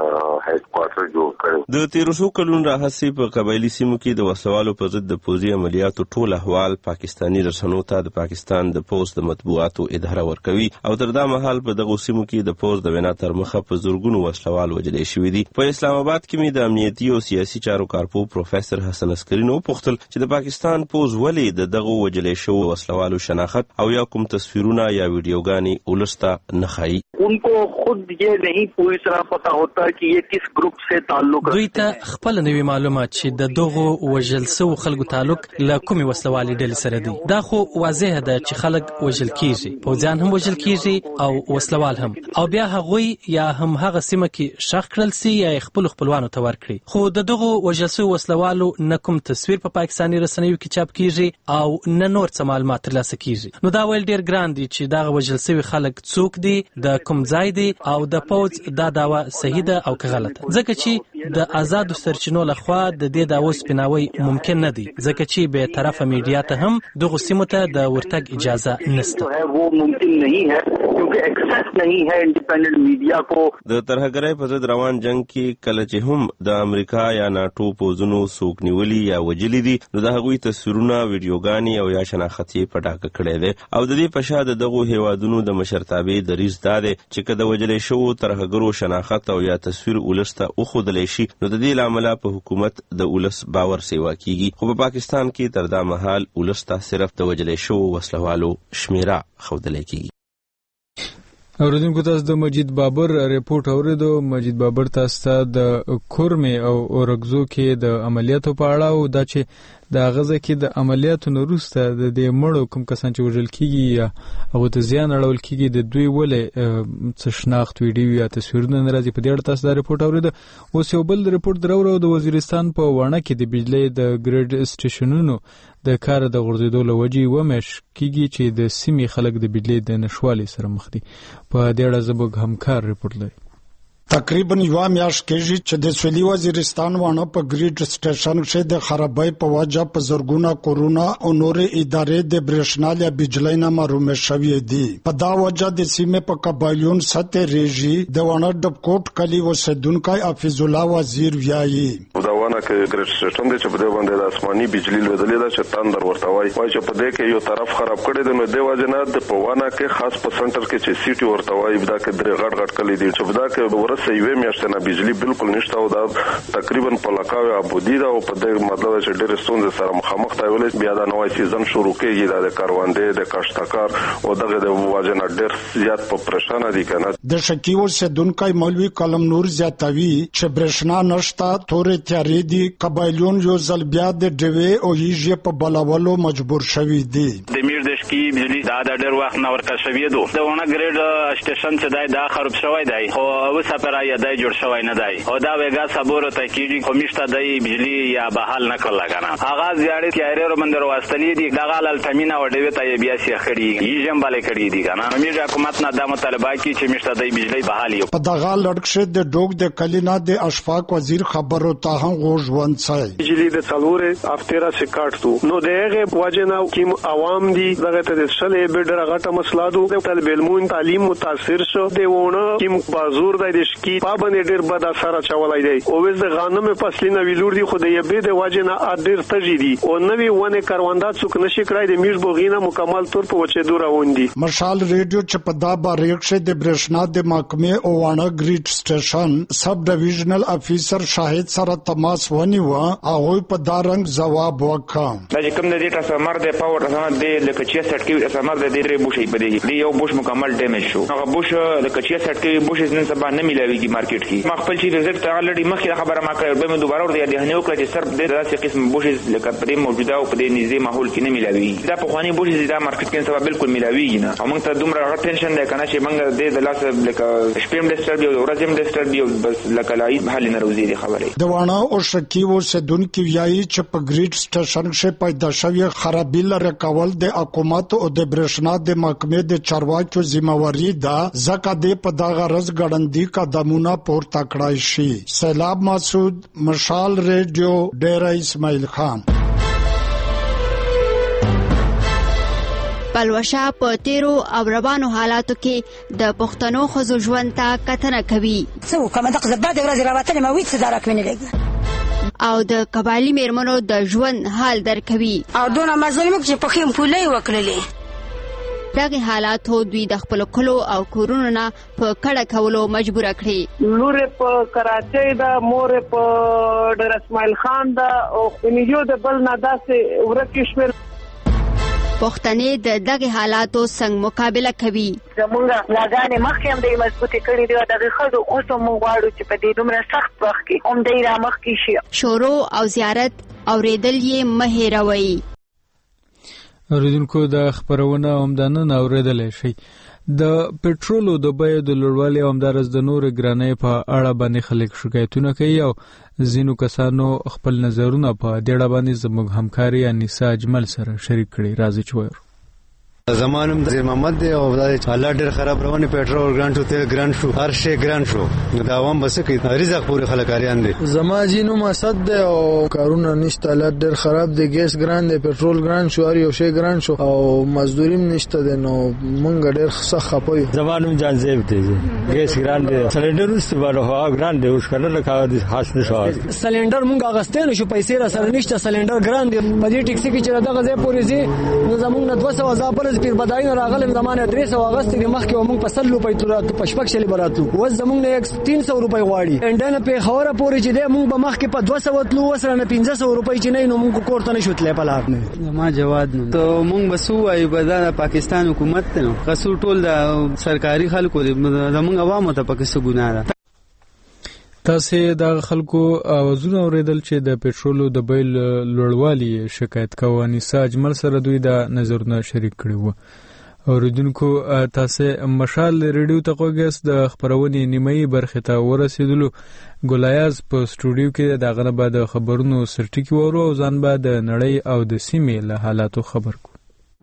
هډ کوارټر جوړ کړ. د 1300 کلونو راهیسې په قبایلی سیمو کې د وسوالو په ضد د پوځي عملیاتو ټول احوال پاکستاني رسنیو ته د پاکستان د پوز د مطبوعاتو اداره ورکوي او تر دا مهال په دغه سیمو کې د پوز د وینا تر مخه په زورګونو وسلوال وجلې شوې دي. په اسلام آباد کې مې د امنیتي او سیاسي چارو کارپو پروفیسور حسن عسکری نو پوښتل چې د پاکستان پوز ولې دغه وجلې شو وسلوالو شناخت او یا کوم تصویرونه یا ویډیوګانی ولستا نخای. उनको खुद ये नहीं पूरी तरह पता होता कि ये किस ग्रुप से ताल्लुक دوی ته خپل نوی معلومات چې د دغه وژل سو خلکو تعلق له کومي وسلوالي ډلې سره دي. دا خو واضح ده چې خلک وژل کیږي، پوځیان هم وژل کیږي او وسلوال هم، او بیا هغوی یا هم هغه سیمه کې شخ کړل سي یا خپل خپلوانو ته ورکړي. خو د دغه وژل سو وسلوالو نه کوم تصویر په پاکستاني رسنیو کې چاپ کیږي او نه نور څه معلومات ترلاسه کیږي. نو دا ویل ډیر ګران دي چې دا وژل سوي خلک څوک دي، د کوم ځای دي او د پوز دا داوا صحیح ده او که غلطه. ځکه چې د آزادو سرچینو لخوا د دې داوا سپیناوي ممکن نه دي، ځکه چې به طرفه میډیا ته هم دغه سیمو ته د ورتګ اجازه نشته. वो मुमकिन नहीं है क्योंकि एक्सेस नहीं है इंडिपेंडेंट मीडिया को. د ترهګرۍ په ضد روان جنگ کې کله چې هم د امریکا یا ناتو پوزونو سوق نیولي یا وجلي دي نو د هغوی تصویرونه ویډیوګانی او یا شناختی پټاکه کړي دي او د دې په شاده دغه هیوادونو د مشرتابه دریز داده چې کله وجلې شو ترهګرو شناخت او یا تصویر ولسته او خودلې شي نو د دې لامل په حکومت د ولس باور سیوا کیږي. خو په پاکستان کې تر دا مهال ولسته صرف د وجلې شو وسلوالو شمیره خودلې کیږي. اوریدونکو تاسو د مجید بابر ریپورت اوریدو. مجید بابر تاسو ته د کورمه او اورګزو کې د عملیاتو په اړه او دا چې د غزه کې د عملیاتو وروسته د دې مړو کوم کسان چې وژل کیږي یا هغه ته زیان اړول کیږي د دوی ولې څه شناخت ویډیو یا تصویرونه ناراضي په دې اړه تاسو دا ریپورت اورید. اوس یو بل ریپورت درو د وزیرستان په وانه کې د بجلی د ګریډ سټیشنونو د کار د غورځېدو له وجې ومش کیږي چې د سیمې خلک د بجلی د نشوالي سره مخ دي. په دې اړه زموږ همکار ریپورت لري. تقریبا یو میاشت کېږي چې د سویلي وزیرستان وانه په ګریډ سټیشن کې د خرابۍ په وجه په زرګونه کورونا او نور ادارې د برېښنا یا بجلی نه محروم شوي دي. په دا وجه د سیمې په قبایلون سطح ریژي د وانه ډبکوټ کلی اوسیدونکی حفیظ الله وزیر وایي دا وانه کې ګریډ سټیشن د چې په دې باندې د آسماني بجلی لوېدلې ده چې تندر ورته وایي چې په دې کې یو طرف خراب کړی دی نو د وجه نه د په وانه کې خاص په سنټر کې چې سیټي ورته وایي دا کې درې غټ کلی دي چې په دا کې یوه میاشت نه بجلی بالکل نشته او دا تقریبا په لکاوي ابودي دا او په دې مطلب چې ډېر ستونزې سره مخامخ دی ولې بیا دا نوې سیزن شروع کېږي د کاروانده د کاشتکار او دغه د واجنه ډېر زیات په پریشانه دي کنه. د شکی اوسیدونکو مولوی کلم نور زیاتوي چې برېښنا نشته تورې تیارې دي قبایلون یو ځل بیا د ډوي او یې په بلاولو مجبور شوي دي. د میر د شکی بجلی دا ډېر وخت نه ورکړ شوی دی د ونه ګریډ سټیشن چې دا خراب شوی دی خو اوس په یا دای جوړ شوی نه دی او دا وګا صبر ته کیږي کومشته دی بجلی یا بحال نه کړل کنه هغه زیاړي کیارو مندر واستلی دي دغه لالتمینا وډوي ته بیا سي خړی یجم بالي کړی دي کنه امیر حکومت نه د مطالبه کی چې مشته دی بجلی بحال یو په دغه لړکشه د ډوګ د کلینا د اشفاق وزیر خبرو ته هم غوښوند سای بجلی د څلورې افترا سے کاټو نو دغه واجنه کیم عوام دي دغه ته شلې بډره غټه مسله دو تل بیلمون تعلیم متاثر شو دی ونه کیم بازور د کی پابند ډیر بد اثر چولای دی او وز د غنم فصلینه ویلور دی خو د یبه د واجنه ډیر تجی دی او نوی ونه کارواندا څوک نشي کړای د میش بوغینه مکمل طور په وچه دورا وندي. مشال ریډیو چې په دا باریکشه د برېښنا د محکمې او وانه ګریډ سټیشن سب ډیویژنل افیسر شاهد سره تماس ونیو هغه په دا رنګ جواب وکړ دا کوم د دې ټرانسفارمر د پاور ټرانسفارمر د لکچیا سټکی ټرانسفارمر د دې بوشي په دې یو بوش مکمل ډیمیج شو هغه بوش لکچیا سټکی بوش نن سبا نه ملويږي مارکیټ کې ما خپل چې وزټ تعالی مخکې خبره ما کړې به مې دوباره ور دي نه وکړه چې صرف د داسې قسم بوشز لکه په دې موجوده او په دې نږدې ماحول کې نه ملوي دا په خواني بوشز دا مارکیټ کې سبا بالکل ملويږي نه او موږ ته دومره ټینشن ده کنه چې موږ د لاس لکه شپم ډسټر دی او ورځم ډسټر دی بس لکه لای حل نه روزي دي خبره د وانه او شکی و سدونکو یای چې په ګریډ سټیشن کې پیدا شوی خرابې لره کول د حکومت او د برېښنا د محکمې د چارواکو ذمہواری ده ځکه د په دغه رز ګړندې قدمونه پورته کړای شي. سیلاب مسعود مشال ریډیو ډیره اسماعیل خان. پلوشه په تیرو او روانو حالاتو کې د پښتنو ښځو ژوند ته کتنه کوي څو کومه دغه زباده ورځ راوتلې ما وېڅ دارک ویني لګ او د قبایلی میرمنو د ژوند حال درکوي او دونه مظلوم چې په خیم پولې وکړلې دغه حالاتو دوی د خپل کلو او کورونو نه په کډه کولو مجبور کړي. لور په کراچۍ دا مور په ډیر اسماعیل خان دا او خنیجو د بل نه داسې ورکیشمل پښتنې د دغه حالاتو څنګه مقابله کوي. زمونږ لاګانې مخکې هم د مضبوطې کړي دي دغه خلکو اوس هم غواړو چې په دې دومره سخت وخت کې هم دې را مخکې شي. شورو او زیارت اوریدل یې مه هېروئ. اوریدونکو د خبرونه همدانه اوریدلای شي. د پټرولو د بیو د لوړوالي او همدارس د نور ګرانۍ په اړه باندې خلک شکایتونه کوي او ځینو کسانو خپل نظرونه په دې اړه باندې زموږ همکاري انیسا اجمل سره شریک کړي. راځي چې وایو زمانم د محمد دی او د حالات ډېر خراب روانه پېټرول ګران شو تیل ګران شو هر شی ګران شو نو دا عوام بس کې رزق پورې خلکاریان دي زما جنو مسد دی او کارونه نشته حالات ډېر خراب دي ګیس ګران دی پېټرول ګران شو هر یو شی ګران شو او مزدوریم نشته دی نو مونږ ډېر سخت خپوي زمانم جان زیب دی ګیس ګران دی سلندر استعمال هوا ګران دی اوس کنه لکه حاصل شو سلندر مونږ اغستل شو پیسې را سره نشته سلندر ګران دی په دې ټیکسي کې چې دغه ځای پورې زی نو زمونږ نه 200 پر پیر بداین راغلم زمانه 300 اگست کې مخکې ومنګ په 100 روپۍ تورات پشپک شلی براتو و زمونږ نه 300 روپۍ غواړي انډن په خوره پورې چې د مونږ به مخکې په 200 تلو وسره نه 500 روپۍ چې نه نو مونږ کوړته نه شوتلې په لار نه ما جواد نو ته مونږ بسو وای بدل پاکستان حکومت نو قصور ټول د سرکاري خلکو زمونږ عوامو ته پکې څه ګناه ده. تاسې د خلکو اوازونه اوریدل چې د پېټرولو د بیل لوړوالي شکایت کوي. انیسا اجمل سره دوی د نظرونه شریک کړي وو. اوریدونکو تاسې مشال ریډیو ته غوږ د خبرونې نیمایي برخې ته ورسېدلو. ګلایاز په سټوډیو کې د غنه بعد خبرونو سرټکی وورو او ځان بعد نړۍ او د سیمې له حالاتو خبر کو.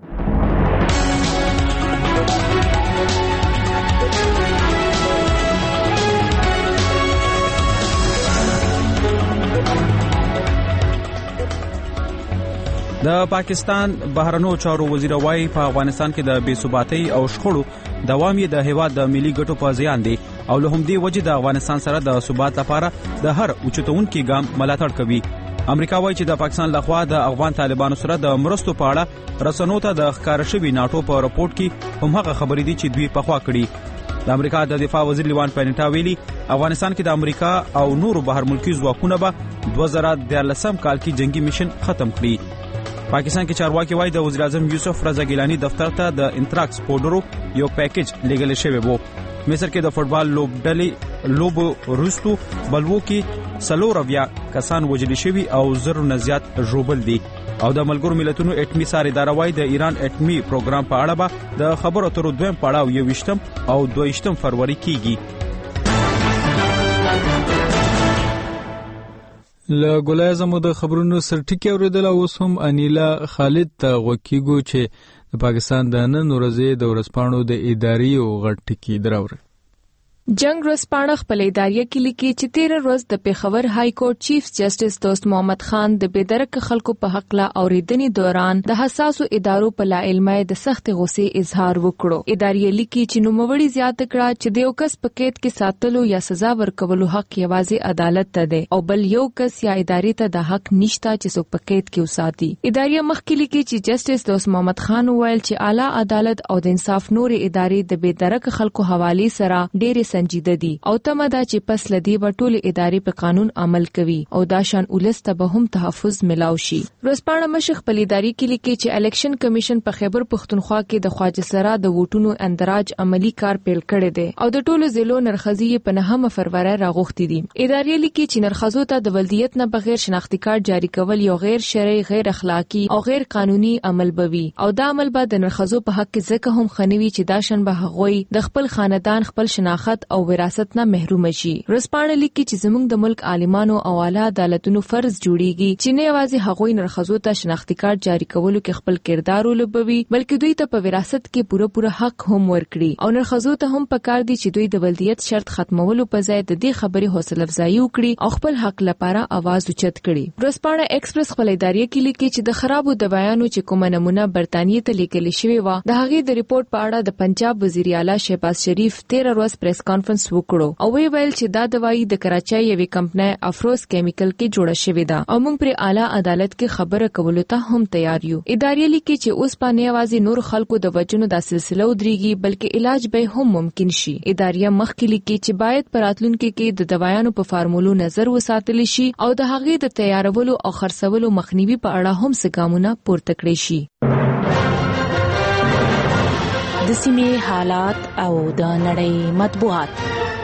د پاکستان بهرنیو چارو وزیر وايي په افغانستان کې د بېثباتۍ او شخړو دوام یې د هیواد د ملي ګټو په زیان دی او له همدې وجې د افغانستان سره د ثبات لپاره د هر اوچتونکي ګام ملاتړ کوي. امریکا وايي چې د پاکستان لخوا د افغان طالبانو سره د مرستو په اړه رسنیو ته د ښکار شوي ناټو په راپورټ کې هم هغه خبرې دي چې دوی پخوا کړي. د امریکا د دفاع وزیر لیوان پینټا ویلي افغانستان کې د امریکا او نورو بهر ملکی ځواکونه به 2013 کال کې جنگي میشن ختم کړي. پاکستان کې چارواکي وايي د وزیر اعظم یوسف رضا ګیلانی دفتر ته د انتراکس پودرو یو پیکیج لګل شوی وو. مصر کې د فوټبال لوب روستو بلوو کې 4 کسان وژل شوي او زر نه زیات ژوبل دي او د ملګرو ملتونو اټمی ساري اداره وايي د ایران اټمی پروګرام په اړه به د خبرو اترو دویم پړاو 21 او 22 فروری کېږي. له ګلایزمو د خبرونو سرټکی اوریدل. اوس هم انیلا خالد ته غوکیګو چې د پاکستان د نن ورځې د ورځپاڼو د اداري او غټ ټکی دراوړي. جنگ ورځپاڼه خپل اداریه کې لیکي چې 13 ورځ د پیښور های کورټ چیف جسټس دوست محمد خان د بېدرک خلکو په حق لا اوریدنې دوران د حساسو ادارو په لا علمه د سخت غصې اظهار وکړو. اداریه لیکي چې نوموړي زیات کړه چې د یو کس په قید کې ساتلو یا سزا ورکولو حق یوازې عدالت ته دی او بل یو کس یا ادارې ته د حق نشته چې څوک په قید کې وساتي. اداریه مخکې لیکي چې جسټس دوست محمد خان ویل چې اعلی عدالت او د انصاف نور ادارې د بېدرک خلکو حواله سره ډېر سنجیده دي او تمه ده چې پس لدی به ټول ادارې په قانون عمل کوي او دا شان ولست به هم تحفظ ملاو شي. ورځپاڼه مشخ په ادارې کې لیکي چې الیکشن کمیشن په خیبر پښتونخوا کې د خواجه سرا د ووټونو اندراج عملی کار پیل کړی دی او د ټولو ضلعو نرخصي په 9 فروری راغوښتي دي. ادارې لیکي چې نرخصو ته د ولدیت نه بغیر شناختی کارت جاری کول یو غیر شرعي، غیر اخلاقی او غیر قانوني عمل بوي او دا عمل به د نرخصو په حق کې ځکه هم خنوي چې دا شان به هغوی د خپل خاندان خپل شناخت او وراثت نه محروم شي. ورځپاڼه لیکي چې زموږ د ملک عالمانو او اعلی عدالتونو فرض جوړیږي چې نه یوازې هغوی نرخصو ته شناختی کارت جاری کولو کې خپل کردار ولوبوي بلکې دوی ته په وراثت کې پوره حق هم ورکړي او نرخصو ته هم پکار دي چې دوی د ولدیت شرط ختمولو په ځای د دې خبرې حوصله افزایی وکړي او خپل حق لپاره आवाज اوچت کړي. ورځپاڼه ایکسپریس خپل ادارې کې لیکي چې د خرابو دوايانو چې کومه نمونه برتانیې ته لیکل شوی و د هغې د ریپورت په اړه د پنجاب وزیر اعلی شهباز شریف 13 ورځ پریس کانفرنس وکړو او وی ویل چې دا دوايي د کراچۍ یوې کمپنۍ افروز کیمیکل کې جوړه شوې ده او موږ پر اعلی عدالت کې خبره کولو ته هم تیار یو. ادارې لیکي چې اوس باندې आवाज نور خلکو د وجنو د سلسله ودرېږي بلکې علاج به هم ممکن شي. ادارې مخکې لیکي چې باید پراتلونکو کې د دوايانو په فارمولو نظر وساتل شي او د هغې د تیارولو او خرڅولو مخنیوي په اړه هم څه ګامونه پورته کړي شي. د سیمې حالات او د نړۍ مطبوعات.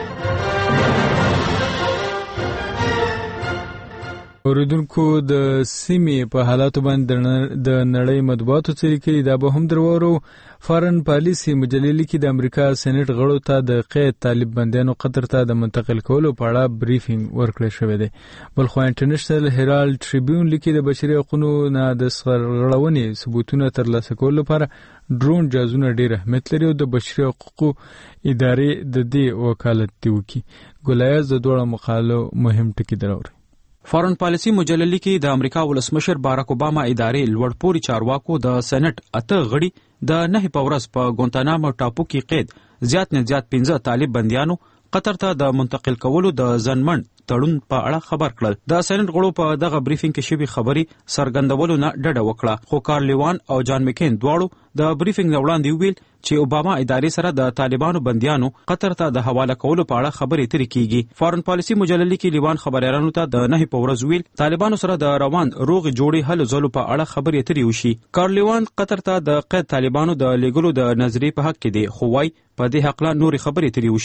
اوریدونکو د سیمې په حالاتو باندې د نړۍ مطبوعاتو څه لیکلي دا به هم درورو. فارن پالیسي مجلې لیکي د امریکا سېنات غړو ته د قید طالب بندیانو قطر ته د منتقل کولو په اړه بریفینګ ورکړی شوی دی. بلخو انټرنیشنل هیرالد ټریبیون لیکي د بشري حقوقو نه د سرغړونې ثبوتونه ترلاسه کولو لپاره ډرون جازونه ډېر اهمیت لري او د بشري حقوقو ادارې د دې وکالت دی وکي. ګلایز د دوه مقالو مهم ټکی دراوړي. فارن پالیسي مجله لیکي د امریکا ولسمشر باراک اوباما ادارې لوړپوړي چارواکو د سېنات 8 غړي د 9 په ورځ په ګونتانامو ټاپو کې قید زیات نه زیات 15 طالب بندیانو قطر ته د منتقل کولو د ځنمن تړون په اړه خبر کړل. د سېنات غړو په دغه بریفینګ کې شوی خبري سرګندولو نه ډډه وکړه خو کارل لیوان او جان مکین دواړو د بریفینګ وړاندې ویل چې اوباما ادارې سره د طالبانو بندیانو قطر ته د حواله کولو په اړه خبرې اترې کیږي. فارن پالیسي مجله لیکي لیوان خبريالانو ته د 9 په ورځ ویل طالبانو سره د روان روغ جوړې حل زولو په اړه خبرې اترې وشي. کارل لیوان قطر ته د قید طالبانو د لیګلو د نظریې په حق کې دی خو وايي په دې حق لا نور خبرې اترې وشي.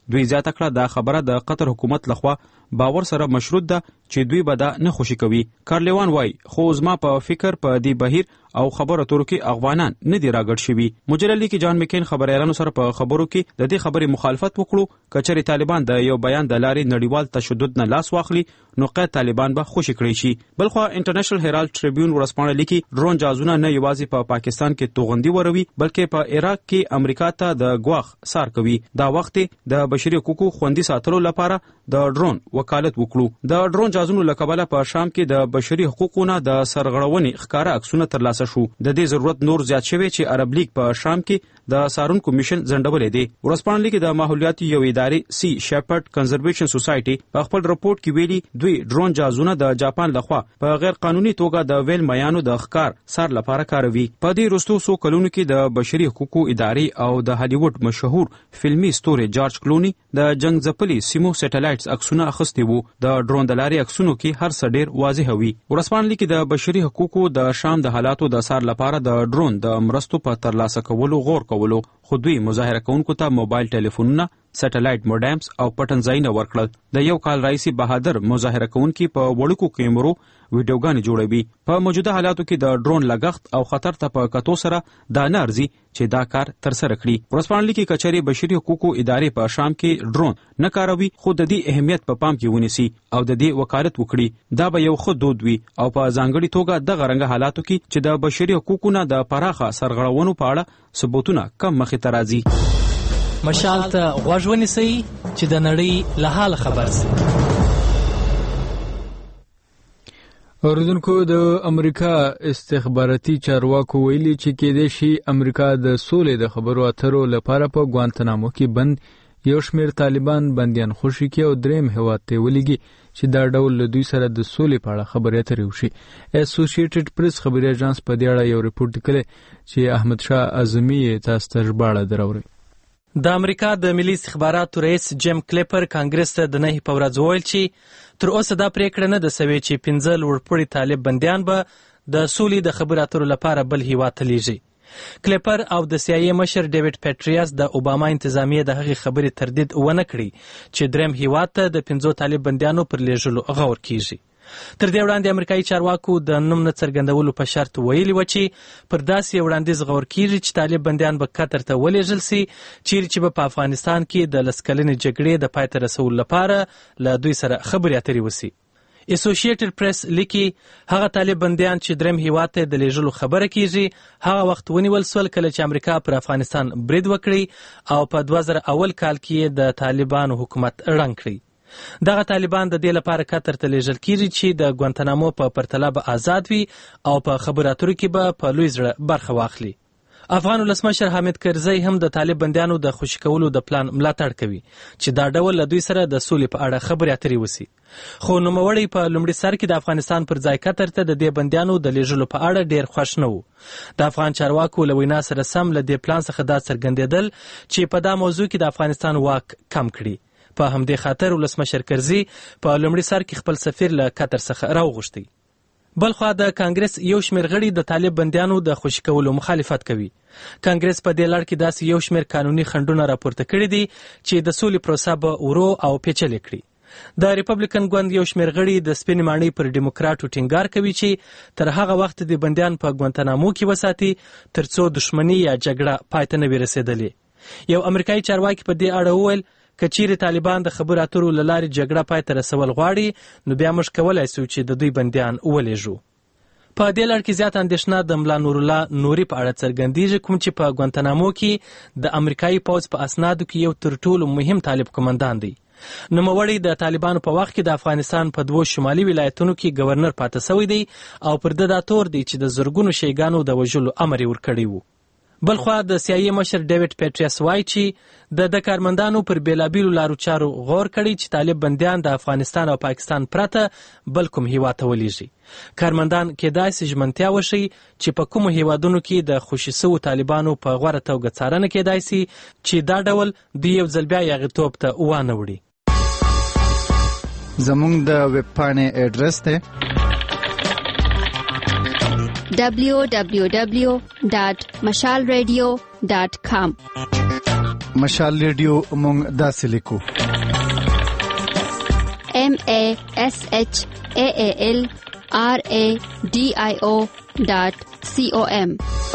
دوی زیاته کړه دا خبره د قطر حکومت لخوا باور سره مشروط ده چې دوی به دا نه خوشي کوي. کارلیوان وای خو زما په فکر په دې بهیر او خبرو اترو کې افغانان نه دی راګډ شوي. مجرل لیکي جان مکین خبريالانو سره په خبرو کې د دې خبرې مخالفت وکړو کچري طالبان د یو بیان د لارې نړیوال تشدد نه لاس واخلي نو قید طالبان به خوشي کړي شي. بلخو انټرنیشنل هیرالد ټریبیون ورسپانه لیکي ډرون جازونه نه یوازې په پاکستان کې توغندي وروي بلکې په عراق کې امریکا ته د ګواخ سار کوي. دا وخت د بشري حقوقو خوندي ساتلو لپاره د ډرون وکالت وکړو. د ډرون جازونو لکبله په شام کې د بشري حقوقو نه د سرغړونې ښکارا عکسونه ترلاسه شو. د دې ضرورت نور زیات شوی چې عرب لیگ په شام کې د سارونکو میشن ځنډولې دي. ورسپانه لیکي د ماحولیاتي یو ادارې سی شپرد کنزرویشن سوسایټي په خپل رپورت کې ویلي دوی ډرون جازونه د جاپان لخوا په غیر قانوني توګه د ویل میانو د ښکار سار لپاره کاروي. په دې وروستو څو کلونو کې د بشري حقوقو ادارې او د هالیوډ مشهور فلمي ستوري جارج کلونی د جنگ ځپلي سیمو سټلایټس عکسونه اخیستي وو. د ډرون د لارې عکسونو کې هر څه ډیر واضح وي. ورسپانه لیکي د بشري حقوقو د شام د حالاتو د سار لپاره د ډرون د مرستو په ترلاسه کولو غور کولو خو دوی مظاهره کوونکو ته موبایل ټلیفونونه سټلایټ موډمز او پټنځایونه ورکړل. د یو کال راځي بهادر مظاهره کوونکي په وړوکو کیمرو ویډیوګانې جوړوي. په موجوده حالاتو کې د ډرون لګښت او خطر ته په کتو سره دا نه ارزي چې دا کار ترسره کړي. ورسپانه لیکي کچري بشري حقوقو ادارې په شام کې ډرون نه کاروي خو د دې اهمیت په پام کې ونیسي او د دې وکالت وکړي. دا به یو ښه دود وي او په ځانګړي توګه دغه رنګه حالاتو کې چې د بشري حقوقو نه د پراخه سرغړونو په اړه ثبوتونه کم مخې ته راځي. مشال ته غوږ ونیسئ چې د نړۍ له حال خبر شئ. اوریدونکو د امریکا استخباراتي چارواکو ویلي چې کېدای شي امریکا د سولې د خبرو اترو لپاره په ګوانتنامو کې بند یو شمېر طالبان بندیان خوشي کې او دریم هیواد ته ولېږي چې دا ډول له دوی سره د سولې په اړه خبرې اترې وشي. اسوسییټډ پریس خبري اژانس په دې اړه یو ریپورت لیکلی چې احمد شاه اعظمي تاسو ته ژباړه دراوړي. د امریکا د ملي استخباراتو رئیس جیم کلیپر کانګرس ته د نهي په ورځ وویل چې تر اوسه دا پریکړه نه ده سوې چې 15 لوړپوړي طالب بندیان به د سولې د خبرو اترو لپاره بل هیواد ته لیږي. کلیپر او د CIA مشر ډیوډ پیټریاس د اوباما انتظامیه د هغې خبرې تردید ونه کړي چې دریم هیواد ته د 15 طالب بندیانو پر لیږلو غور کیږي. تر دې وړاندې امریکایي چارواکو د نوم نه څرګندولو په شرط ویلي و چې پر داسې وړاندیز غور کیږي چې طالب بندیان به قطر ته ولیږل سي چیرې چې به په افغانستان کې د لس کلنې جګړې د پای ته رسولو لپاره له دوی سره خبرې اترې وسي. اسوسییټډ پریس لیکي هغه طالب بندیان چې دریم هیواد ته د لیږلو خبره کیږي هغه وخت ونیول سول کله چې امریکا پر افغانستان برید وکړي او په 2001 کال کې د طالبانو حکومت ړنګ کړي. دغه طالبان د دې لپاره قطر ته لیږل کیږي چې د ګوانتنامو په پرتله به آزاد وي او په خبرو اترو کې به په لوی زړه برخه واخلي. افغان ولسمشر حامد کرزی هم د طالب بندیانو د خوشي کولو د پلان ملاتړ کوي چې دا ډول له دوی سره د سولې په اړه خبرې اترې وسي. خو نوموړی په لومړي سر کې د افغانستان پر ځای قطر ته د دې بندیانو د لیږلو په اړه ډیر خوښ نه و. د افغان چارواکو له وینا سره سم له دې پلان څخه دا څرګندېدل چې په دا موضوع کې د افغانستان واک کم کړي. په همدې خاطر ولسمشر کرزي په لومړي سر کې خپل سفیر له قطر څخه راوغوښتی. بلخوا د کانګرس یو شمېر غړي د طالب بندیانو د خوشي کولو مخالفت کوي. کانګرس په دې لړ کې داسې یو شمېر قانوني خنډونه راپورته کړي دي چې د سولې پروسه به ورو او پیچلې کړي. د ریپبلیکن ګوند یو شمېر غړي د سپینې ماڼۍ پر ډیموکراټو ټینګار کوي چې تر هغه وخت د بندیان په ګوانتنامو کې وساتي ترڅو دښمني یا جګړه پای ته نه وي رسېدلې. یو امریکایي چارواکي په دې اړه وویل که چیرې طالبان د خبرو اترو له لارې جګړه پای ته رسول غواړي نو بیا موږ کولی سو چې د دوی بندیان ولیږو. په دې لړ کې زیات اندېښنه د ملا نور الله نوري په اړه څرګندېږي کوم چې په ګوانتنامو کې د امریکایي پوځ په اسنادو کې یو تر ټولو مهم طالب قمندان دی. نوموړی د طالبانو په وخت کې د افغانستان په 2 شمالي ولایتونو کې گورنر پاتې شوی دی او پر ده دا تور دی چې د زرګونو شیګانو د وژلو امر یې ورکړی وو. بلخوا د CIA مشر ډیوډ پیټریاس وایي چې د کارمندانو پر بیلابیلو لارو چارو غور کړي چې طالب بندیان د افغانستان او پاکستان پرته بل کوم هیواد ته ولیږي. کارمندان کېدای شي ژمنتیا وشي چې په کومو هیوادونو کې د خوشي سوو طالبانو په غوره توګه څارنه کېدای شي چې دا ډول دوی یو ځل بیا یغیتوب ته وانه وړي. زموږ د ویب پاڼې اډرس دی www.mashalradio.com. مشال ریډیو مونږ داسې لیکو MASHALRADIO.com.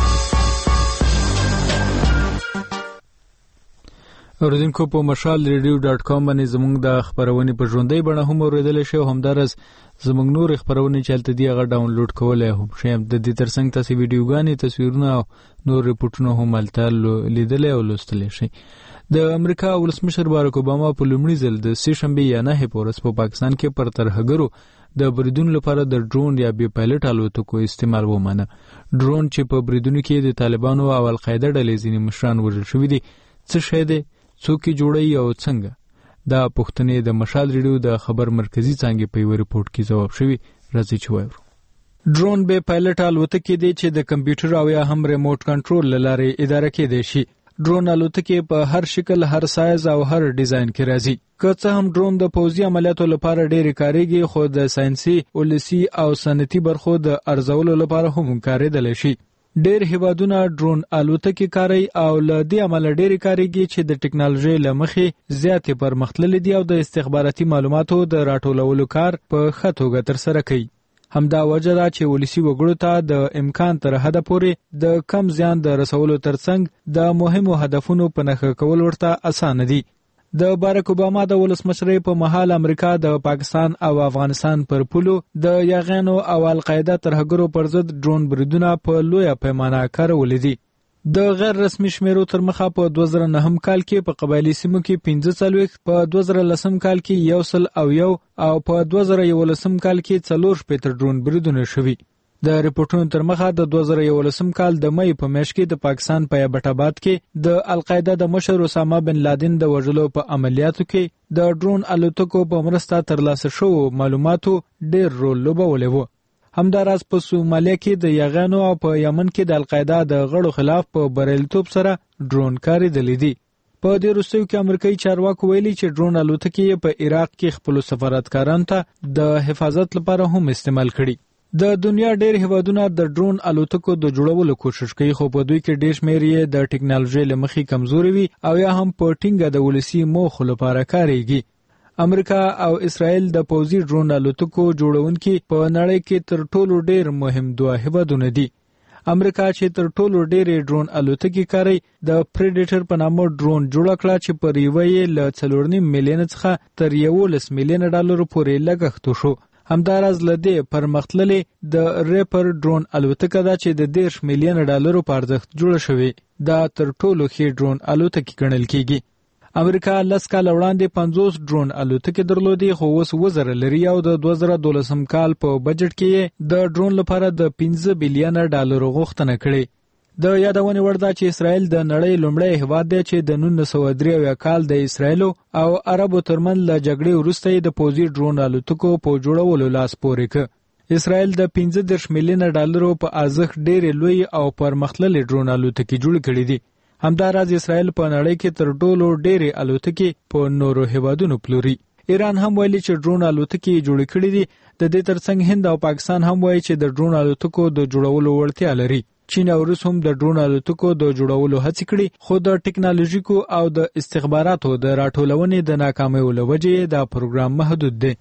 اوریدونکو په mashalradio.com باندې زموږ د خبرونې په ژوندۍ بڼه هم اوریدل شي، همدارس زموږ نور خبرونه چلته دی هغه ډاونلوډ کولای هم شئ. د دې ترڅنګ تاسو ویډیوګانې، تصویرونه او نور ریپورتونه هم الته لیدل او لوستل شئ. د امریکا ولسمشر باراک اوباما په لومړي ځل د سې شنبې یا نه پورس په پاکستان کې پر ترهګرو د بریدونو لپاره د ډرون یا بي پایلټ الوتکو استعمال ومنه. ډرون چې په بریدونو کې د طالبانو او القاعده ډلې ځینې مشران وژل شوي دي، څه شی دی، څوک جوړي او څنګه؟ دا پوښتنې د مشال ریډیو د خبر مرکزی څنګه په یو ریپورت کې جواب شوی. راځي چې وایو. ډرون بي پایلټ الوتکې دي چې د کمپیوټر او یا هم ریموټ کنټرول لاره اداره کېدای شي. ډرون الوتکې په هر شکل، هر سایز او هر ډیزاین کې راځي. که څه هم ډرون د پوځي عملیاتو لپاره ډېر کاریږي، خو د ساينسي، ولسي او صنعتي برخو د ارزولو لپاره هم کارېدل شي. ډېر هیوادونه ډرون الوتکې کاروي او له دې عمله ډېر کاریږي چې د ټکنالوژي لمخې زیاتې پرمختللي دي او د استخباراتي معلوماتو د راټولولو کار په ښه توګه ترسره کوي. همدا وجه ده چې ولسی وګړو ته د امکان تر حده پورې د کم زیان د رسولو ترڅنګ د مهمو هدفونو په نښه کول ورته اسانه دي. د باراک اوباما د ولسمشرۍ په مهال امریکا د پاکستان او افغانستان پر پولو د یاغانو او القاعده ترهګرو پر ضد ډرون بریدونه په لویه پیمانه کارولې دي. د غیر رسمي شمیرو تر مخه په 2009 کال کې په قبایلی سیمو کې 45، په 2010 کال کې 101 او په 2011 کال کې 4 ډرون بریدونه شوي. د ریپورتونو تر مخه د 2011 کال د مې په میاشت کې د پاکستان په ایبټ آباد کې د القاعده د مشر اسامه بن لادن د وژلو په عملیاتو کې د ډرون الوتکو په مرسته ترلاسه شوو معلوماتو ډېر رول لوبولی و. همداراز په سومالیا کې د یاغانو او په یمن کې د القاعده د غړو خلاف په بریالیتوب سره ډرون کارېدلې دي. په دې وروستیو کې امریکایي چارواکو ویلي چې ډرون الوتکې په عراق کې خپل سفارتکارانو ته د حفاظت لپاره هم استعمال کړي. د دنیا ډېر هیوادونه د ډرون الوتکو د جوړولو کوشش کوي، خو په دوی کې ډېر شمېر یې د ټکنالوژي له مخې کمزوري وي او یا هم په ټینګه د ولسی موخو لپاره کارېږي. امریکا او اسرائیل د پوځي ډرون الوتکو جوړونکي په نړۍ کې تر ټولو ډېر مهم دوه هیوادونه دي. امریکا چې تر ټولو ډېرې ډرون الوتکې کاروي، د پریډیټر په نامه ډرون جوړ کړه چې پر یوه یې له 4.5 میلیون څخه تر 11 میلیون ډالر پورې لګښت وشو. همداراز لدې پرمختللې د ریپر ډرون الوتکه ده چې د 10 میلیون ډالر په ارزښت جوړه شوې. دا تر ټولو ښې ډرون الوتکې ګڼل کیږي. امریکا 10 کال وړاندې 50 ډرون الوتکې درلودې، خو اوس وزره لري او د 2012 کال په بجټ کې د ډرون لپاره د 15 بلین ډالر غوښتنه کړې. د یادونې وړ ده چې اسرائیل د نړۍ لومړی هیواد دی چې د 1993 کال د اسرائیل او عربو ترمنځ له جګړې وروسته د پوځي ډرون الوتکو په جوړولو لاس پورې کړ. اسرائیل د 15 میلیون ډالر په ارزښت ډېرې لوی او پرمختللې ډرون الوتکې جوړ کړې دي. همداراز اسرائیل په نړۍ کې تر ټولو ډېرې الوتکې په نورو هیوادونو پلوري. ایران هم ویلي چې ډرون الوتکې جوړې کړې دي. د دې ترڅنګ هند او پاکستان هم وایي چې د ډرون الوتکو د جوړولو وړتیا لري. چین او روس هم د ډرون الوتکو د جوړولو هڅې کړې، خو د ټکنالوژیکو او د استخباراتو د راټولونې د ناکامیو له وجې دا پروګرام محدود دی.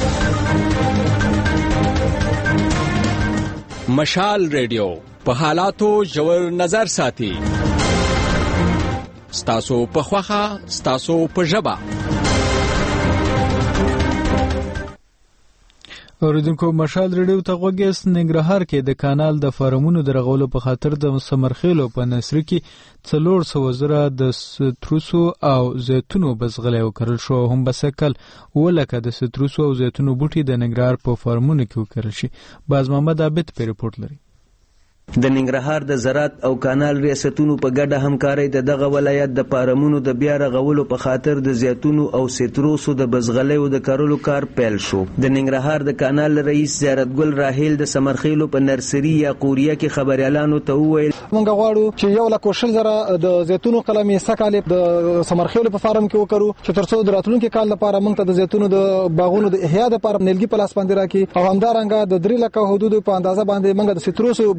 مشال ریډیو په حالاتو ژور نظر ساتي. ستاسو په خوخه، ستاسو په ژبه. اوریدونکو مشال ریډیو ته غوږیس. ننګرهار کې د کانال د فارمونو د رغولو په خاطر د سمرخیلو په نصر کې 400 زره د ستروسو او زیتونو بزغلې وکړل شو. هم بسکل ولکه د ستروسو او زیتونو بوټي د ننګرهار په فارمونو کې وکړل شي. باز محمد عابد په ریپورت لري. د ننګرهار د زراعت او کانال ریاستونو په ګډه همکارۍ د دغه ولایت د فارمونو د بیا رغولو په خاطر د زیتونو او سیتروسو د بزغلیو د کرلو کار پیل شو. د ننګرهار د کانال رئیس زیارتګل راهیل د سمرخیلو په نرسري یا قوریه کې خبريالانو ته وویل موږ غواړو چې 1,40,000 د زیتونو قلمي سکاله د سمرخیلو په فارم کې وکړو چې ترڅو د راتلونکو کال لپاره موږ ته د زیتونو د باغونو د احیا لپاره نلګي پلاس باندې راکې او همدارنګه د 3 لک حدود په اندازه باندې موږ د سیتروسو بزغلې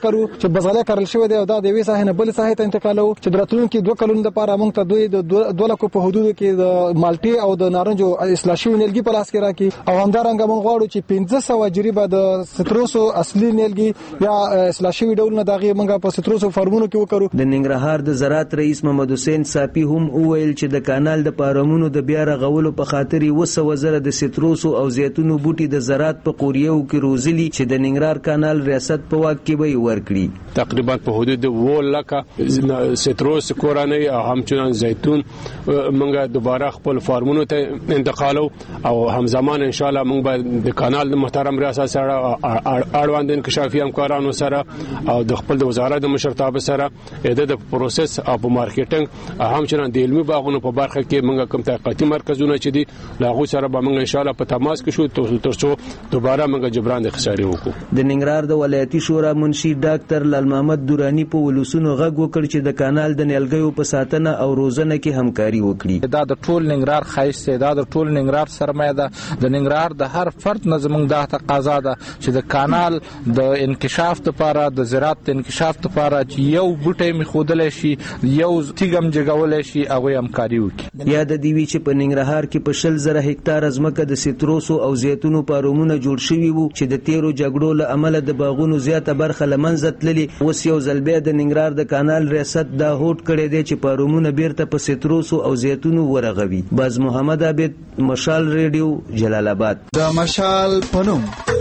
وکړو چې بزغله کارل شوی دی او دا د وی ساحه نه بل ساحه ته انتقالو چې دراتونکو 2 کلونو لپاره موږ ته دوی د 2 لکو په حدود کې د مالټي او د نارنجو اصلاح شوی نیلګي په لاس کې راکې او همدارنګه موږ غواړو چې 1500 جریبه د ستروسو اصلي نیلګي یا اصلاح شوی ډول نه داغه موږ په ستروسو فارمونو کې وکړو. د ننګرهار د زراعت رئیس محمد حسین صافي هم وویل چې د کانال د پارمونو د بیا رغولو په خاطر 200 د ستروسو او زیتونو بوټي د زراعت په قوریو کې روزلي چې د ننګرهار کانال ریاست په واک کې به ورکړي. تقریبا په حدود 2 لک ستروس کوراني او همچنان زیتون موږ دوباره خپل فارمونو ته انتقالو او همزمان ان شاء الله موږ به د کانال د محترم ریاست سره اړوند انکشافي همکارانو سره او د خپل وزارت د مشرتابه سره د پروسس او په مارکیټینګ همچنان د علمي باغونو په برخه کې موږ کوم تحقیقاتي مرکزونه چې دي لاغو سره به موږ ان شاء الله په تماس کې شو ترڅو دوباره موږ جبران د خسارې وکړو. د ننګرهار د ولایتي شورا منشي ډاکټر لال محمد دورانی په ولوسونو غږ وکړ چې د کانال د نیلګیو په ساتنه او روزنه کې همکاري وکړي. دا د ټول ننګرهار خایست دا د ټول ننګرهار سرمایه ده. د ننګرهار د هر فرد نظمون د تقاضا ده چې د کانال د انکشاف لپاره د زراعت انکشاف لپاره چې یو بوټی می خودل شي یو تیګم جګول شي هغه همکاري وکړي. یا د دیوی چې په ننګرهار کې په 100,000 هکتار ځمکه د ستروسو او زیتونو فارمونه جوړ شوي وو چې د تیرو جګړو له امله د باغونو زیاته برخه لمنځه تللي. اوس یو ځل بیا د ننګرهار د کانال ریاست دا هوډ کړی دی چې فارمونه بیرته په ستروسو او زیتونو ورغوي. باز محمد عابد، مشال ریډیو، جلال آباد. د مشال پنوم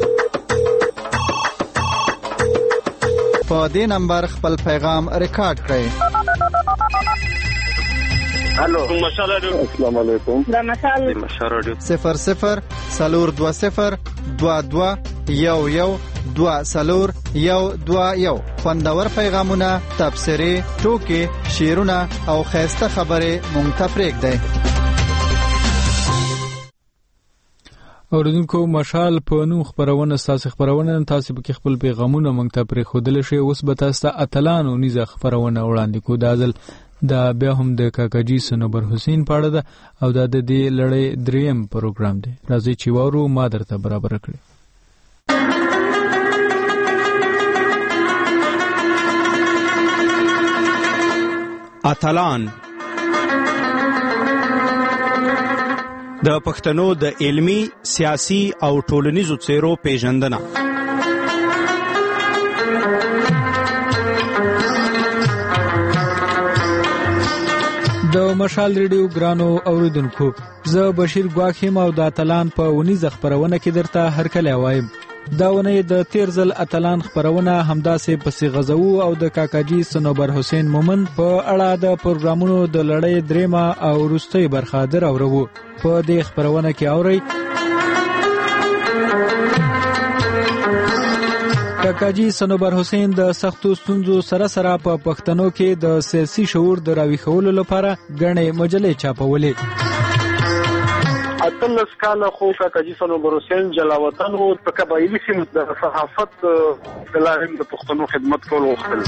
په دې نمبر خپل پیغام ریکارډ کړئ. الو مشال رادیو. السلام علیکم. دا مشال رادیو 002022211221 خوندور پیغامونه، تبصرې، ټوکې، شعرونه او خیسته خبرې مونږ ته پرېږدئ. اوریدونکو مشال په نوم خبرونه تاسو په خپل پیغامونه مونږ ته پرېښودل شي. اوس به تاسو اتلانو نيزه خبرونه وړاندې کو. دازل دا بیا هم د کاکاجي سنوبر حسین پاړه ده او دا د دې لړۍ دریم پروګرام دی. راځي چې وارو ما درته برابر کړی. اتلان د پښتنو د علمی، سیاسي او ټولنیزو څیرو پیژندنه. د مشال ریډیو ګرانو اوریدونکو، زه بشیر ګواخیم او د اتلان په ونیزه خبرونه کې درته هرکلی وایم. دا ونه د تیرزل اتلان خبرونه همداسې پسې غزو او د کاکاجي سنوبر حسین مومن په اړه د پروګرامونو د لړۍ دریمه او وروستۍ برخه دراورو. په دې خبرونه کې اوري کاکاجي سنوبر حسین د سختو ستونزو سره په پښتنو کې د سیاسي شعور د راويخولو لپاره غنې مجلې چاپولې. اتلس کاله خو کاکاجي سنوبر حسین جلاوطن او په قبایلی سیمو د صحافت د لارې د پښتنو خدمت کولو وختل.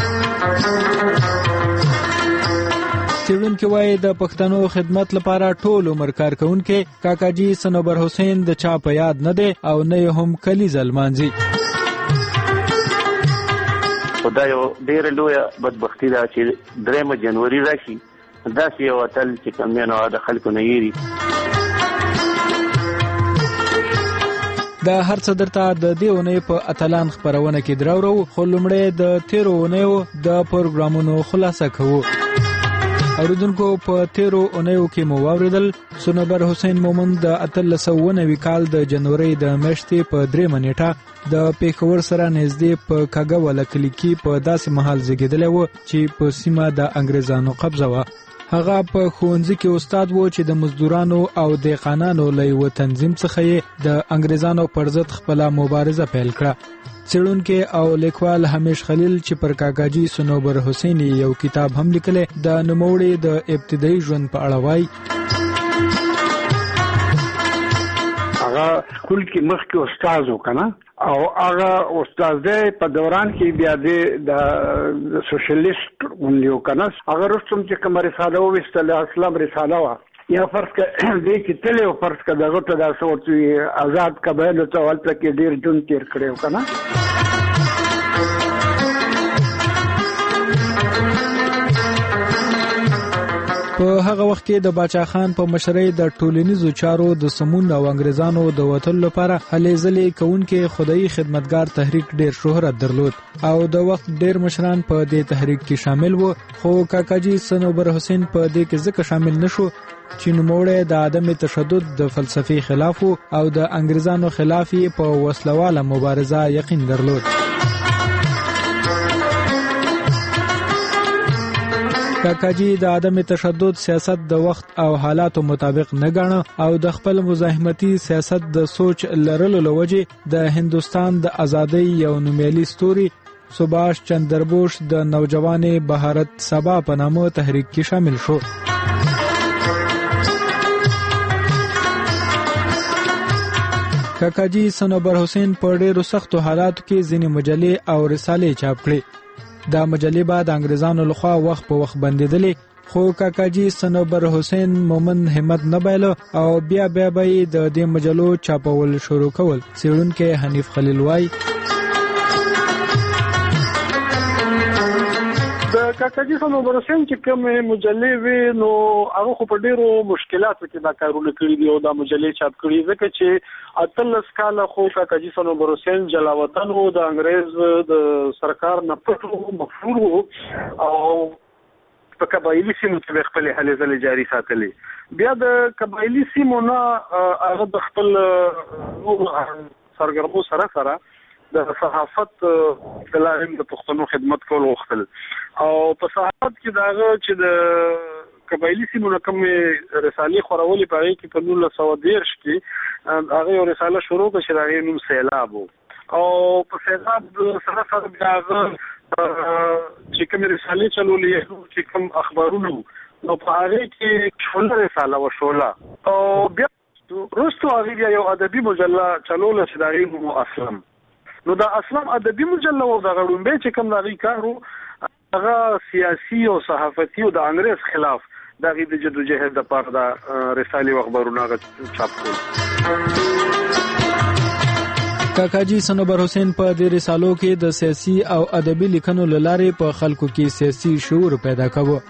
څېړونکي وایي د پښتنو خدمت لپاره ټول عمر کار کوونکي کاکاجي سنوبر حسین د چا په یاد نه دی او نه هم کلی ځلمانځي. خدای ډېر لوی بدبختی ده چې 3 جنوري راشي داسې یو اتل چې کمینو د خلکو نه یری. د هر څه درته د دیونه په اتلان خبرونه کې دراورو. خو لومړی د تیرونیو د پروګرامونو خلاصه کوو. اوریدونکو په تیرو اونیو کې مو واوریدل سنوبر حسین مومن د 1390 کال د جنوري د میاشتې په 3 نیټه د پیښور سره نږدې په کاګاواله کلی کې په داسې محل زیږیدل و چې په سیمه د انګريزانو قبضه و. هغه په ښوونځي کې استاد و چې د مزدورانو او دهقانانو له یو تنظیم څخه د انګريزانو پر ضد خپل مبارزه پیل کړه. څېړونکي او لیکوال همیش خلیل چې پر کاکاجي سنوبر حسین یو کتاب هم لیکلی د نوموړي د ابتدایي ژوند په اړه وایي. هغه سکول کې مخکې استاد وکنه او هغه استاد دی په دوران کې بیا د سوشلیست ونیو کنه. هغه رسوم چې کوم رساله وستله اسلام رساله وا یا فرض دې چې تل او فرض دغه ته د صورتي آزاد قبایل ته ولته کې ډیر جون تیر کړو کنه. په هغه وخت کې د باچا خان په مشرۍ د ټولنیزو چارو د سمون او انګریزانو د وټل لپاره هلې ځلې کوونکې خدایي خدمتګار تحریک ډیر شهرت درلود او د وخت ډیر مشران په دې تحریک کې شامل وو، خو کاکاجي صنوبر حسین په دې کې ځکه شامل نشو چې نوموړی د عدم تشدد د فلسفي خلاف او د انګریزانو خلاف په وسلواله مبارزه یقین درلود. کاکاجي د عدم تشدد سیاست د وخت او حالاتو مطابق نه ګاڼه او د خپل مزاحمتي سیاست د سوچ لرلو لوجې د هندستان د ازادۍ یو نومیالي ستوري سباش چندر بوس د نوجوان بهارت سبا په نامه تحریک کې شامل شو. کاکاجي صنوبر حسین په ډېرو سختو حالاتو کې ځینې مجلې او رسالې چاپ کړې. دا مجلې به د انګریزانو لخوا وخت په وخت بندېدلې، خو کاکاجي صنوبر حسین مومن همت نه بایله او بیا به د دې مجلو چاپول شروع کول. څېړونکی حنیف خلیل وایي د کاکاجي صنوبر حسین چې کومې مجلې وې نو هغه خو په ډېرو مشکلاتو کې دا کارونه کړي دي او دا مجلې چاپ کړي، ځکه چې 18 کاله خو کاکاجي صنوبر حسین جلاوطن و، د انګریز د سرکار نه پټ و، مغفور و او په قبایلي سیمو کې خپل هلې ځلې جاري ساتلې. بیا د قبایلي سیمو نه هغه د خپل سرګرمو سره د صحافت د لارې د پښتنو خدمت کول وغوښتل او په صحافت کې داغه چې د قبایلي سیمو نه کومې رسالې خورولې په هغې کې په 1913 کې هغه یو رساله شروع کړه چې د هغې نوم سیلاب و او په سیلاب سره بیا هغه چې کومې رسالې چلولې چې کوم اخبارونه نو په هغې کې شوله رساله و شوله او بیا وروسته هغې بیا یو ادبي مجله چلوله چې د هغې نوم اسلم. نو دا اسلام ادبي مجله و دغه لومبۍ چې کوم د هغې کار و هغه سیاسي او صحافتي او د انګریز خلاف د هغې د جدوجهد دپاره د رسالې او اخبارونه هغه چاپ کړل. کاکاجي صنوبر حسین په دې رسالو کې د سیاسي او ادبي لیکنو له لارې په خلکو کې سیاسي شعور پیدا کاوه.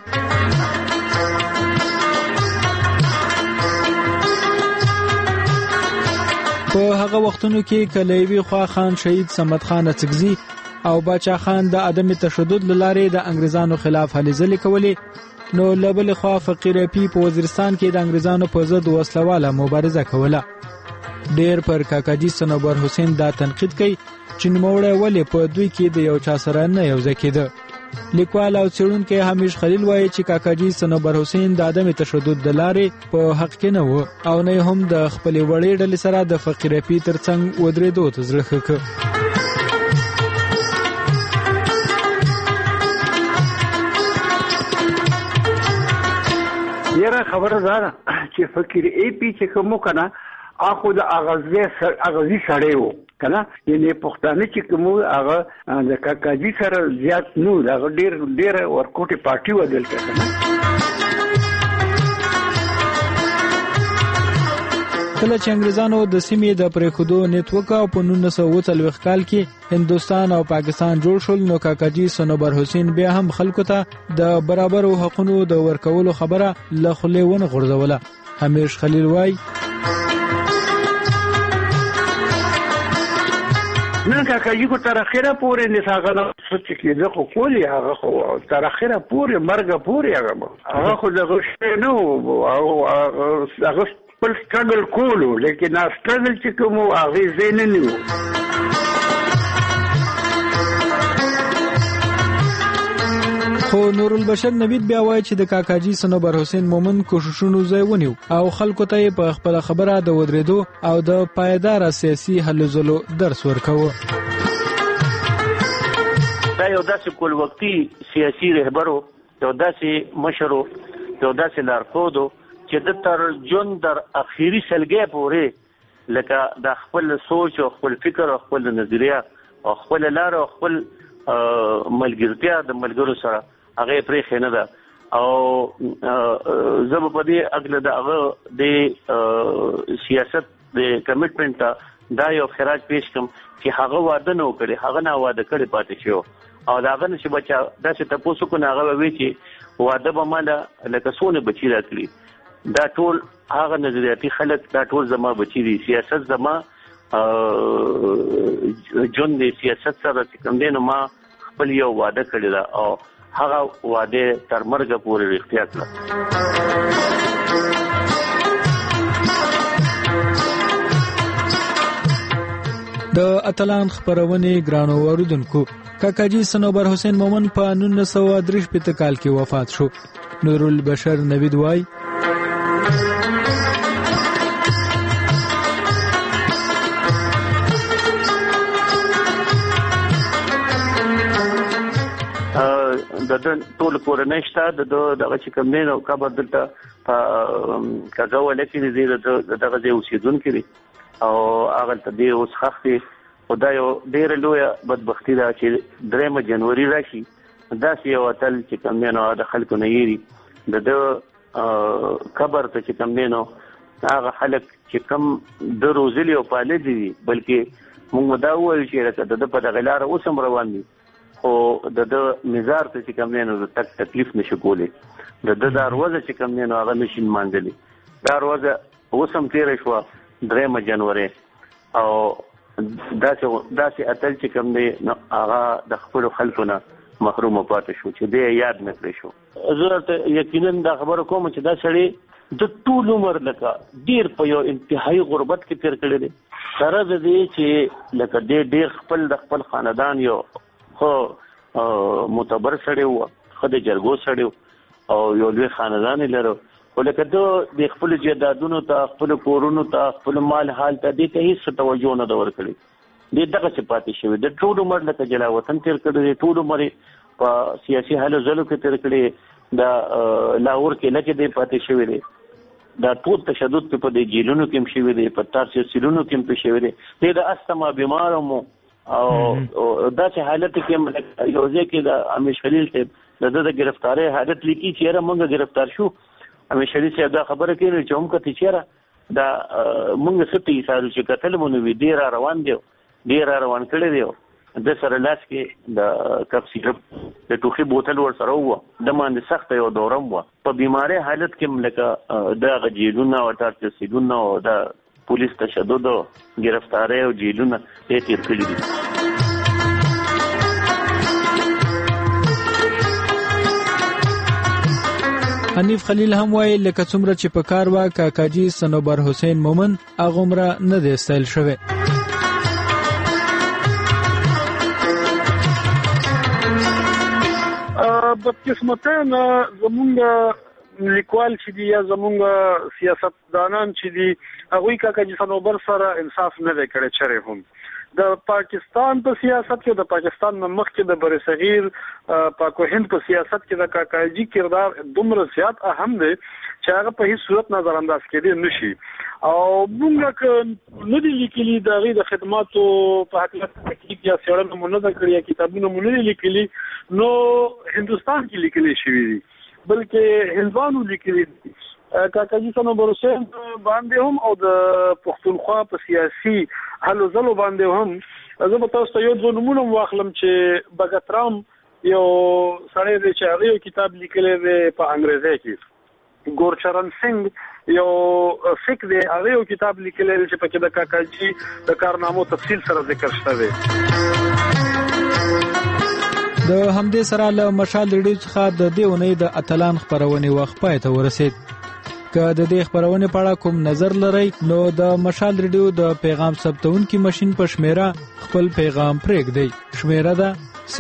په هغه وختونو کې کلیوي خوا خان شهید صمد خان اڅکزي او باچا خان د عدم تشدد لارې د انګریزانو خلاف هلې ځلې کولې، نو له بلې خوا فقیر اپي په وزیرستان کې د انګریزانو په ضد وسلواله مبارزه کوله. ډېر پر کاکاجي صنوبر حسین دا تنقید کوي چې نوموړی ولې په دوی کې د یو چا سره نه یوځای کېده. لیکوال او څېړونکی حمیش خلیل وایي چې کاکاجي صنوبر حسین د عدم تشدد د لارې په حق کې نه و او نه هم د خپلې وړې ډلې سره د فقیر اپي ترڅنګ ودرېدو ته زړه ښه کړ. یاره خبره دا ده چې فقیر اپي چې کوم کنه اخو د اغازي سړی و کنه، یعنی پښتانه چې کوم هغه د کاکاجي سره زیات نو هغه ډیر ورکوټي پارټي و دلته کنه. کله چې انګریزانو د سیمې د پرېښودو نیت وکړ په 1940 کال کې هندستان او پاکستان جوړ شول، نو کاکاجي صنوبر حسین بیا هم خلکو ته د برابرو حقونو د ورکولو خبره له خولې ونه غورځوله. حمیش خلیل وایي نن کاکاجي کو تر اخره پورې نساغه سوچ کېده خو کولی هغه خو تر اخره پورې مرګ پورې هغه خو دغه شی نه هغه خپل سټرګل کولو، لیکن سټرګل چې کوم هغه زین نه نیو. خو نور البشر نوید بیا وایي چې د کاکاجي صنوبر حسین مومن کوششونو ځای ونیو او خلکو ته په خپل خبره د ودرېدو او د پایدار سیاسي هلو ځلو درس ورکوه. دا یو داسې کول وختي سیاسي رهبر و، یو داسې مشر و، یو داسې لارښود و چې د تر ژوند در اخیري سلګۍ پورې لکه د خپل سوچ او خپل فکر او خپل نظریه او خپل لار او خپل ملګرتیا د ملګرو سره هغه پرې نه ده او زه په دې اګله د هغه د سیاست د کمیټمنټ دا یو خراج پیش کوم چې هغه وعده نه وکړي، هغه نه وعده کړي پاتې شو او دا هغه نشي بچا داسې تاسو کو نه هغه وی چې واده به مالا لکه څونه بچی راکړي. دا ټول هغه نظریاتي خلک دا ټول زما بچی دي. سیاست زما جون دی. سیاست سره چې کوم دی نو ما خپل یو واده کړی دا او هغه واده تر مرګ پورې رښتیا کړه. د اتلان خبرونه ګرانو اوریدونکو، کاکاجي صنوبر حسین مومن په 1983 کال کې وفات شو. نورالبشر نوید وای د ټول کورنۍ شته دغه چې کوم دی نو قبر دلته په کاغه ولکې دی دغه ځای اوسېدونکي دي او هغه ته دی اوس خختې. خدای یو ډېره لویه بدبختي ده چې 3 جنوري راشي داسې یو اتل چې کوم دی نو د خلکو نه یېري د قبر ته چې کوم دی نو هغه خلک چې کوم د روزلي او پاللي دي، بلکې موږ دا ووایو چې د په دغه لاره اوس هم روان دي خو د مزار ته چې کوم دی نو تک تکلیف نشي کولی. د دروازه چې کوم دی نو هغه نشي مانځلی. دروازه اوس هم تېره شوه 3 جنوري او داسې اتل چې کوم دی نو هغه د خپلو خلکو نه محروم پاتې شو چې دی یاد نه کړی شو. زه ته یقینا دا خبره کوم چې دا سړی د ټول عمر لکه ډېر په یو انتهایی غربت کې تېر کړی دی، سره د دې چې لکه ډېر خپل د خپل خاندان یو خو معتبر سړی و، ښه د جرګو سړی او یو لوی خاندان یې لرو، خو لکه د خپلو جایدادونو ته، خپلو کورونو ته، خپلو مال حال ته دې ته هېڅ توجه نه ده ورکړې. دې دغسې پاتې شوی د ټول عمر لکه جلا وطن تېر کړی دی، ټول عمر په سیاسي هلو ځلو کې تېر کړی، د لاهور کېله کې دی پاتې شوی دی، دا ټول تشدد په دې جیلونو کې هم شوی دی، په تاسو سیلونو کې هم په شوی دی. دې د استما بیمار مو او داسې حالت کې یو ځای کې د امیر خلیل صاحب د ګرفتارۍ حالت لیکي چې یاره موږ ګرفتار شو. امیر خلیل صاحب دا خبره کوي چې هم کتې چې یاره دا موږ څه ته ایسارو چې کتل مو نو وي ډېر را روان دی، ډېر را روان کړی دی. د سره لاس کې د کپ سیرپ د ټوخي بوتل ورسره وه، د باندې سخته یو دوره وه. په بیمارۍ حالت کې لکه دغه جیلونه او تارچسیدونه او د پولیس تشدد او ګرفتارۍ او جیلونه یې تېر کړي دي. حنیف خلیل هم وایي لکه څومره چې په کار وه کاکاجي صنوبر حسین مومن هغومره نه دی ستایل شوی. بدقسمتانه زمونږ لیکوال چې دي یا زمونږ سیاستدانان چې دي هغوی کاکاجي صنوبر سره انصاف نه دی کړی چرې هم. د پاکستان په سیاست کې، د پاکستان نه مخکې د برصغیر پاک و هند په سیاست کې د کاکاجي کردار دومره زیات اهم دی چې هغه په هیڅ صورت نظر انداز کېدی نشي. او موږ نه دي لیکلي د هغې د خدماتو په هکله تحقیق یا څېړنه مو نه ده کړې یا کتابونه مو نه دي لیکلي، نو هندوستان کې لیکلی شوي دي، بلکې هندوانو لیکلي دي. کاکاجي صنوبر حسین باندې هم او د پښتونخوا په سیاسي هلو ځلو باندې هم زه به تاسو ته یو څو نومونه واخلم چې بګترام یو سړی دی چې هغه یو کتاب لیکلی دی په انګریزي کې، ګورچرن سنگ یو فک دی هغه یو کتاب لیکلی دی چې پکې د کاکاجي د کارنامو تفصیل سره ذکر شته دی. د همدې سره له مشال ریډیو څخه د دې اونۍ د اتلان خبرونې وخت پای ته ورسید. که د دې خبرونې په اړه کوم نظر لرئ نو د مشال ریډیو د پیغام ثبتونکي ماشین په شمیره خپل پیغام پرېږدئ. شمیره ده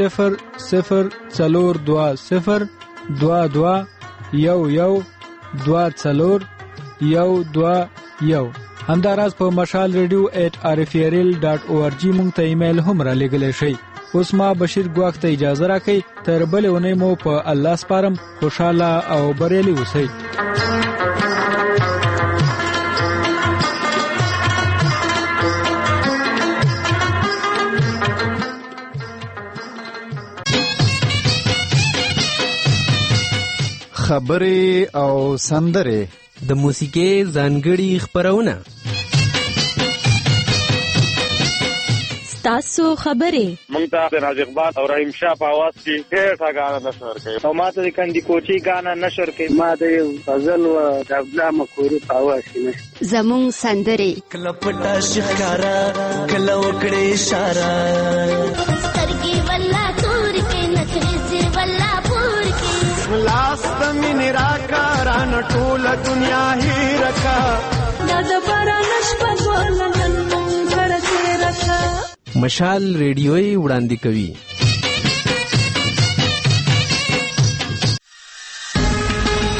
0041124124121. همداراز په mashalradio@rfrl.org مونږ ته ایمیل هم را لېږلی شئ. اوس ما بشیر ګواک ته اجازه راکړئ. تر بلې اونۍ مو په الله سپارم. خوشحاله او بریالي اوسئ. خبرې او سندرې د موسیقۍ ځانګړي خبرونه ستاسو خبرې مونږ ته د راز اقبال او رحیم شاه په आवाज کې ډېر غاڼه نشر کوي او ماته د کندي کوچي غاڼه نشر کوي ما د غزل او د عبدالله مکوري په आवाज کې نشر زمون سندري کله پټا شکارا کله وکړې اشاره سترګي والله تور کې نخري سر والله پور کې لاس د مين راکاران ټول دنیا هي رکا د بارانش په ولنن مونږ سره رکا مشال ریډیوي وړاندې کوي